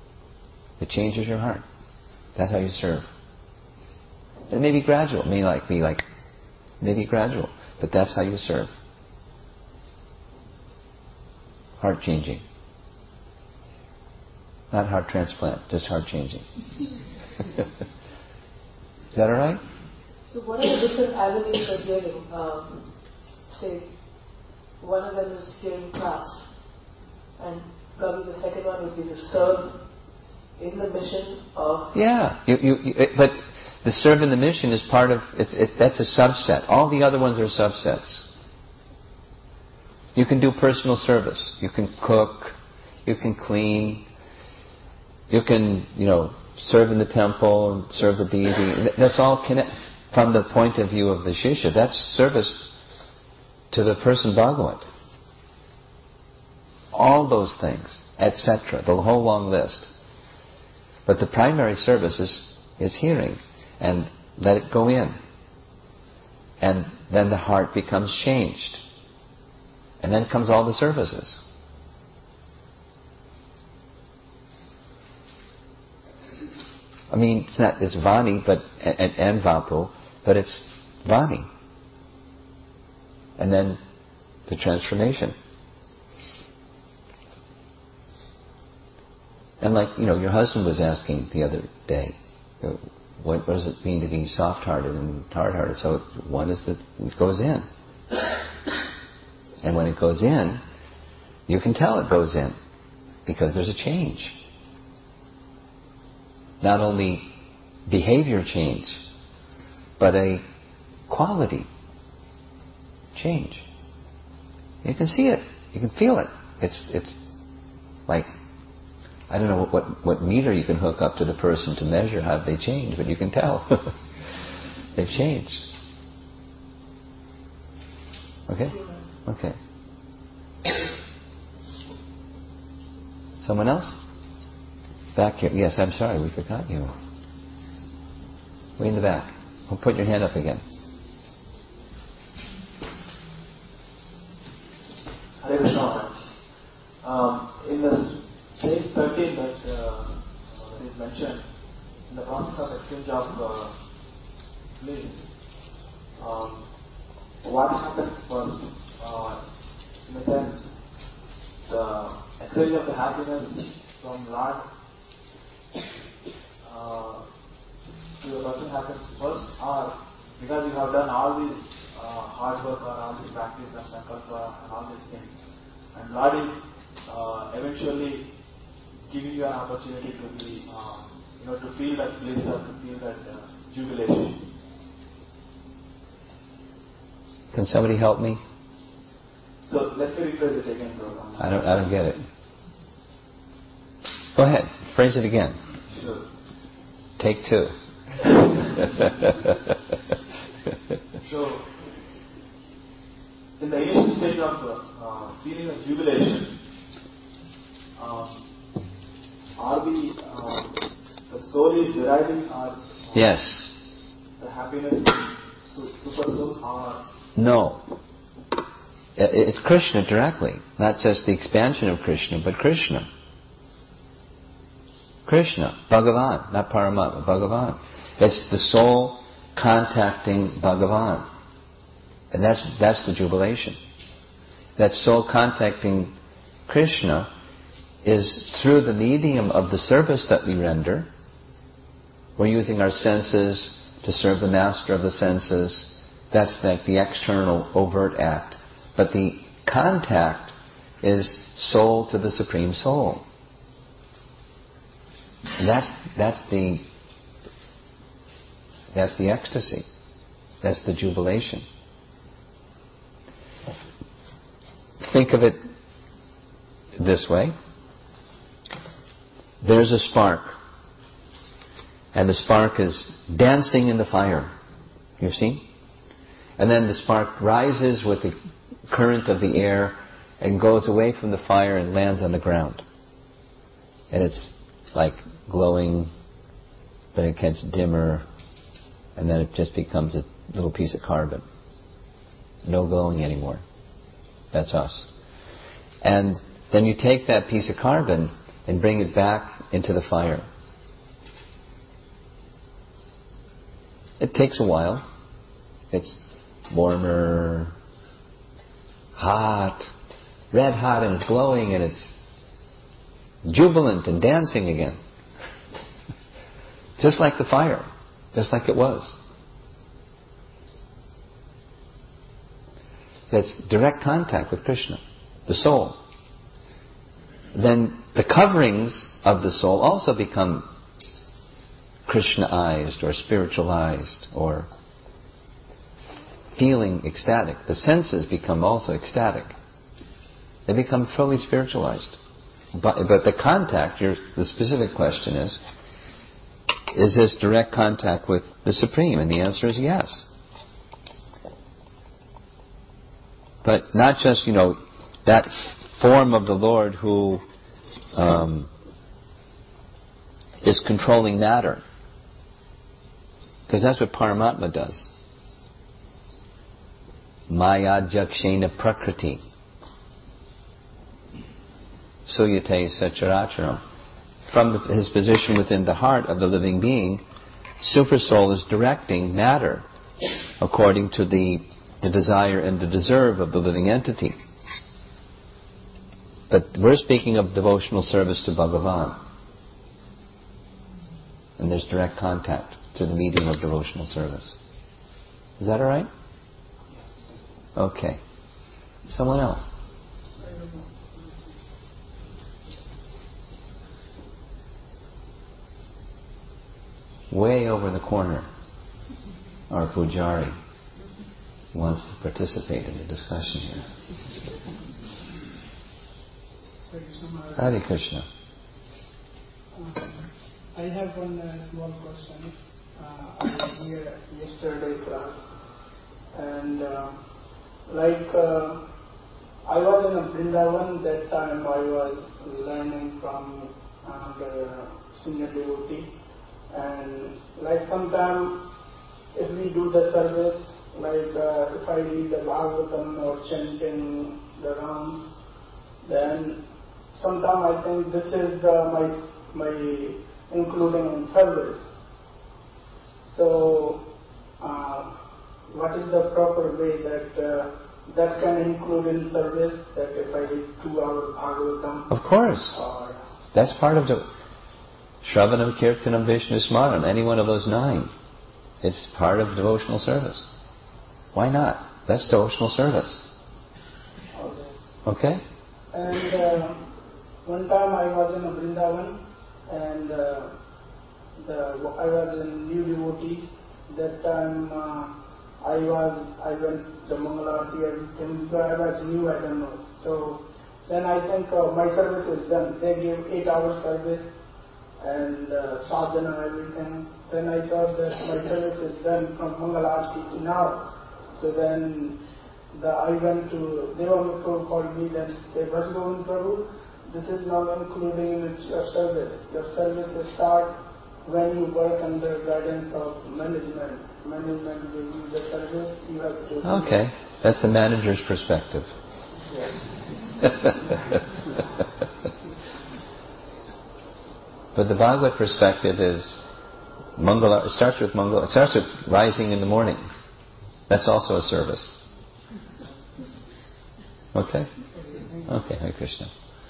Speaker 1: It changes your heart. That's how you serve. It may be gradual. It may like be like, maybe gradual, but that's how you serve. Heart changing. Not heart transplant, just heart changing. Is that all right?
Speaker 8: So what are the different avenues for hearing? Um, say, one of them is hearing class, and probably the second one would be to serve in the mission of...
Speaker 1: Yeah, you, you, you, it, but the serve in the mission is part of... It's, it, that's a subset. All the other ones are subsets. You can do personal service. You can cook. You can clean. You can, you know, serve in the temple and serve the deity. That's all connect from the point of view of the Shishya. That's service to the person Bhagavat. All those things, et cetera. The whole long list. But the primary service is, is hearing. And let it go in. And then the heart becomes changed. And then comes all the services. I mean, it's not, it's Vani, but, and, and Vapu, but it's Vani. And then the transformation. And like, you know, your husband was asking the other day, you know, what, what does it mean to be soft-hearted and hard-hearted? So one is that it goes in. And when it goes in, you can tell it goes in, because there's a change. Not only behavior change, but a quality change. You can see it. You can feel it. It's it's like, I don't know what, what, what meter you can hook up to the person to measure how they change, but you can tell. They've changed. Okay? Okay. Someone else? Back here. Yes, I'm sorry, we forgot you. Way in the back. Well, put your hand up again.
Speaker 9: Hare Krishna Maharaj. Um, in the stage thirteen that, uh, that is mentioned, in the process of exchange of uh, bliss, um, what happens first? Uh, in a sense, the exchange of the happiness from Lord uh, to the person happens first, or because you have done all this uh, hard work or all this practice and sankalpa and all these things, and Lord is uh, eventually giving you an opportunity to be, uh, you know, to feel that bliss or to feel that uh, jubilation.
Speaker 1: Can somebody help me?
Speaker 9: So let me rephrase it again, bro.
Speaker 1: I don't. I don't get it. Go ahead. Phrase it again.
Speaker 9: Sure.
Speaker 1: Take two.
Speaker 9: So, in the initial stage of uh, feeling of jubilation, um, are we, um, the soul is deriving our uh,
Speaker 1: Yes.
Speaker 9: the happiness from super soul, or
Speaker 1: No. It's Krishna directly, not just the expansion of Krishna, but Krishna. Krishna, Bhagavan, not Paramatma, Bhagavan. It's the soul contacting Bhagavan. And that's that's the jubilation. That soul contacting Krishna is through the medium of the service that we render. We're using our senses to serve the master of the senses. That's like the external overt act. But the contact is soul to the Supreme Soul. And that's that's the that's the ecstasy. That's the jubilation. Think of it this way. There's a spark. And the spark is dancing in the fire. You've seen? And then the spark rises with the current of the air and goes away from the fire and lands on the ground. And it's like glowing, but it gets dimmer, and then it just becomes a little piece of carbon. No glowing anymore. That's us. And then you take that piece of carbon and bring it back into the fire. It takes a while. It's warmer, hot, red hot, and it's glowing, and it's jubilant and dancing again. Just like the fire, just like it was. That's direct contact with Krishna, the soul. Then the coverings of the soul also become Krishnaized or spiritualized or feeling ecstatic. The senses become also ecstatic. They become fully spiritualized. But, but the contact, your, the specific question is, is this direct contact with the Supreme? And the answer is yes. But not just, you know, that form of the Lord who um, is controlling matter. Because that's what Paramatma does. Maya jakshena prakriti. Suyate sacharacharam. From the, his position within the heart of the living being, Supersoul is directing matter according to the, the desire and the deserve of the living entity. But we're speaking of devotional service to Bhagavan. And there's direct contact through the medium of devotional service. Is that all right? Okay. Someone else? Way over in the corner, our Pujari wants to participate in the discussion here. Hare Krishna.
Speaker 2: Uh, I have one uh, small question. Uh, I was here yesterday class, and uh, like uh, I was in a Vrindavan. That time I was learning from uh, the senior devotee, and like sometime if we do the service, like uh, if I read the Bhagavatam or chanting the rounds, then sometime I think this is the my my including in service. So, uh, what is the proper way that uh, that can include in service? That if I read two hours Bhagavatam,
Speaker 1: of course,
Speaker 2: or
Speaker 1: that's part of the Shravanam, Kirtanam, Vishnu Smaranam. Any one of those nine, it's part of devotional service. Why not? That's devotional service.
Speaker 2: Okay.
Speaker 1: Okay.
Speaker 2: And uh, one time I was in a Vrindavan, and uh, the I was a new devotee. That time uh, I was I went to Mangalarti, everything. I was new, I don't know. So then I think uh, my service is done. They gave eight hour service and uh, sadhana, everything. Then I thought that my service is done from Mangalarti to now. So then the I went to Devamukha, called me, then said, Bhajgovind Prabhu, this is now including in your service. Your service will start when you work under guidance of management. Management will give you the service, you have to...
Speaker 1: Okay, that's the manager's perspective. But the Bhagavad perspective is, Mangala, it starts with Mangala, it starts with rising in the morning. That's also a service. Okay? Okay, Hare Krishna.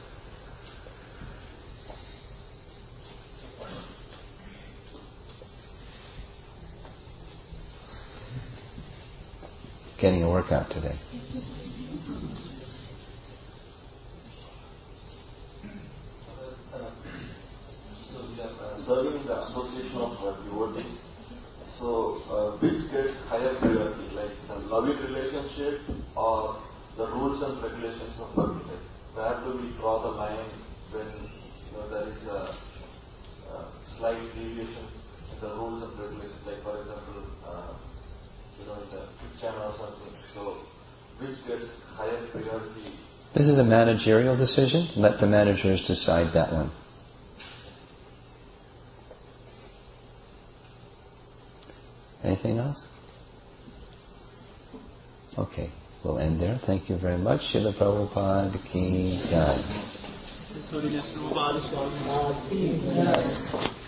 Speaker 1: Getting a workout today.
Speaker 10: So we are uh, serving the association of uh, devotees. So uh, which gets higher priority, like the loving relationship or the rules and regulations of loving life? Where do we draw the line when you know there is a, a slight deviation in the rules and regulations? Like for example, uh, you know, in the kitchen or something. So which gets higher priority?
Speaker 1: This is a managerial decision. Let the managers decide that one. Anything else? Okay, we'll end there. Thank you very much. Srila Prabhupada ki jai.
Speaker 2: His Holiness Prabhupada Swami Maharaj ki jai.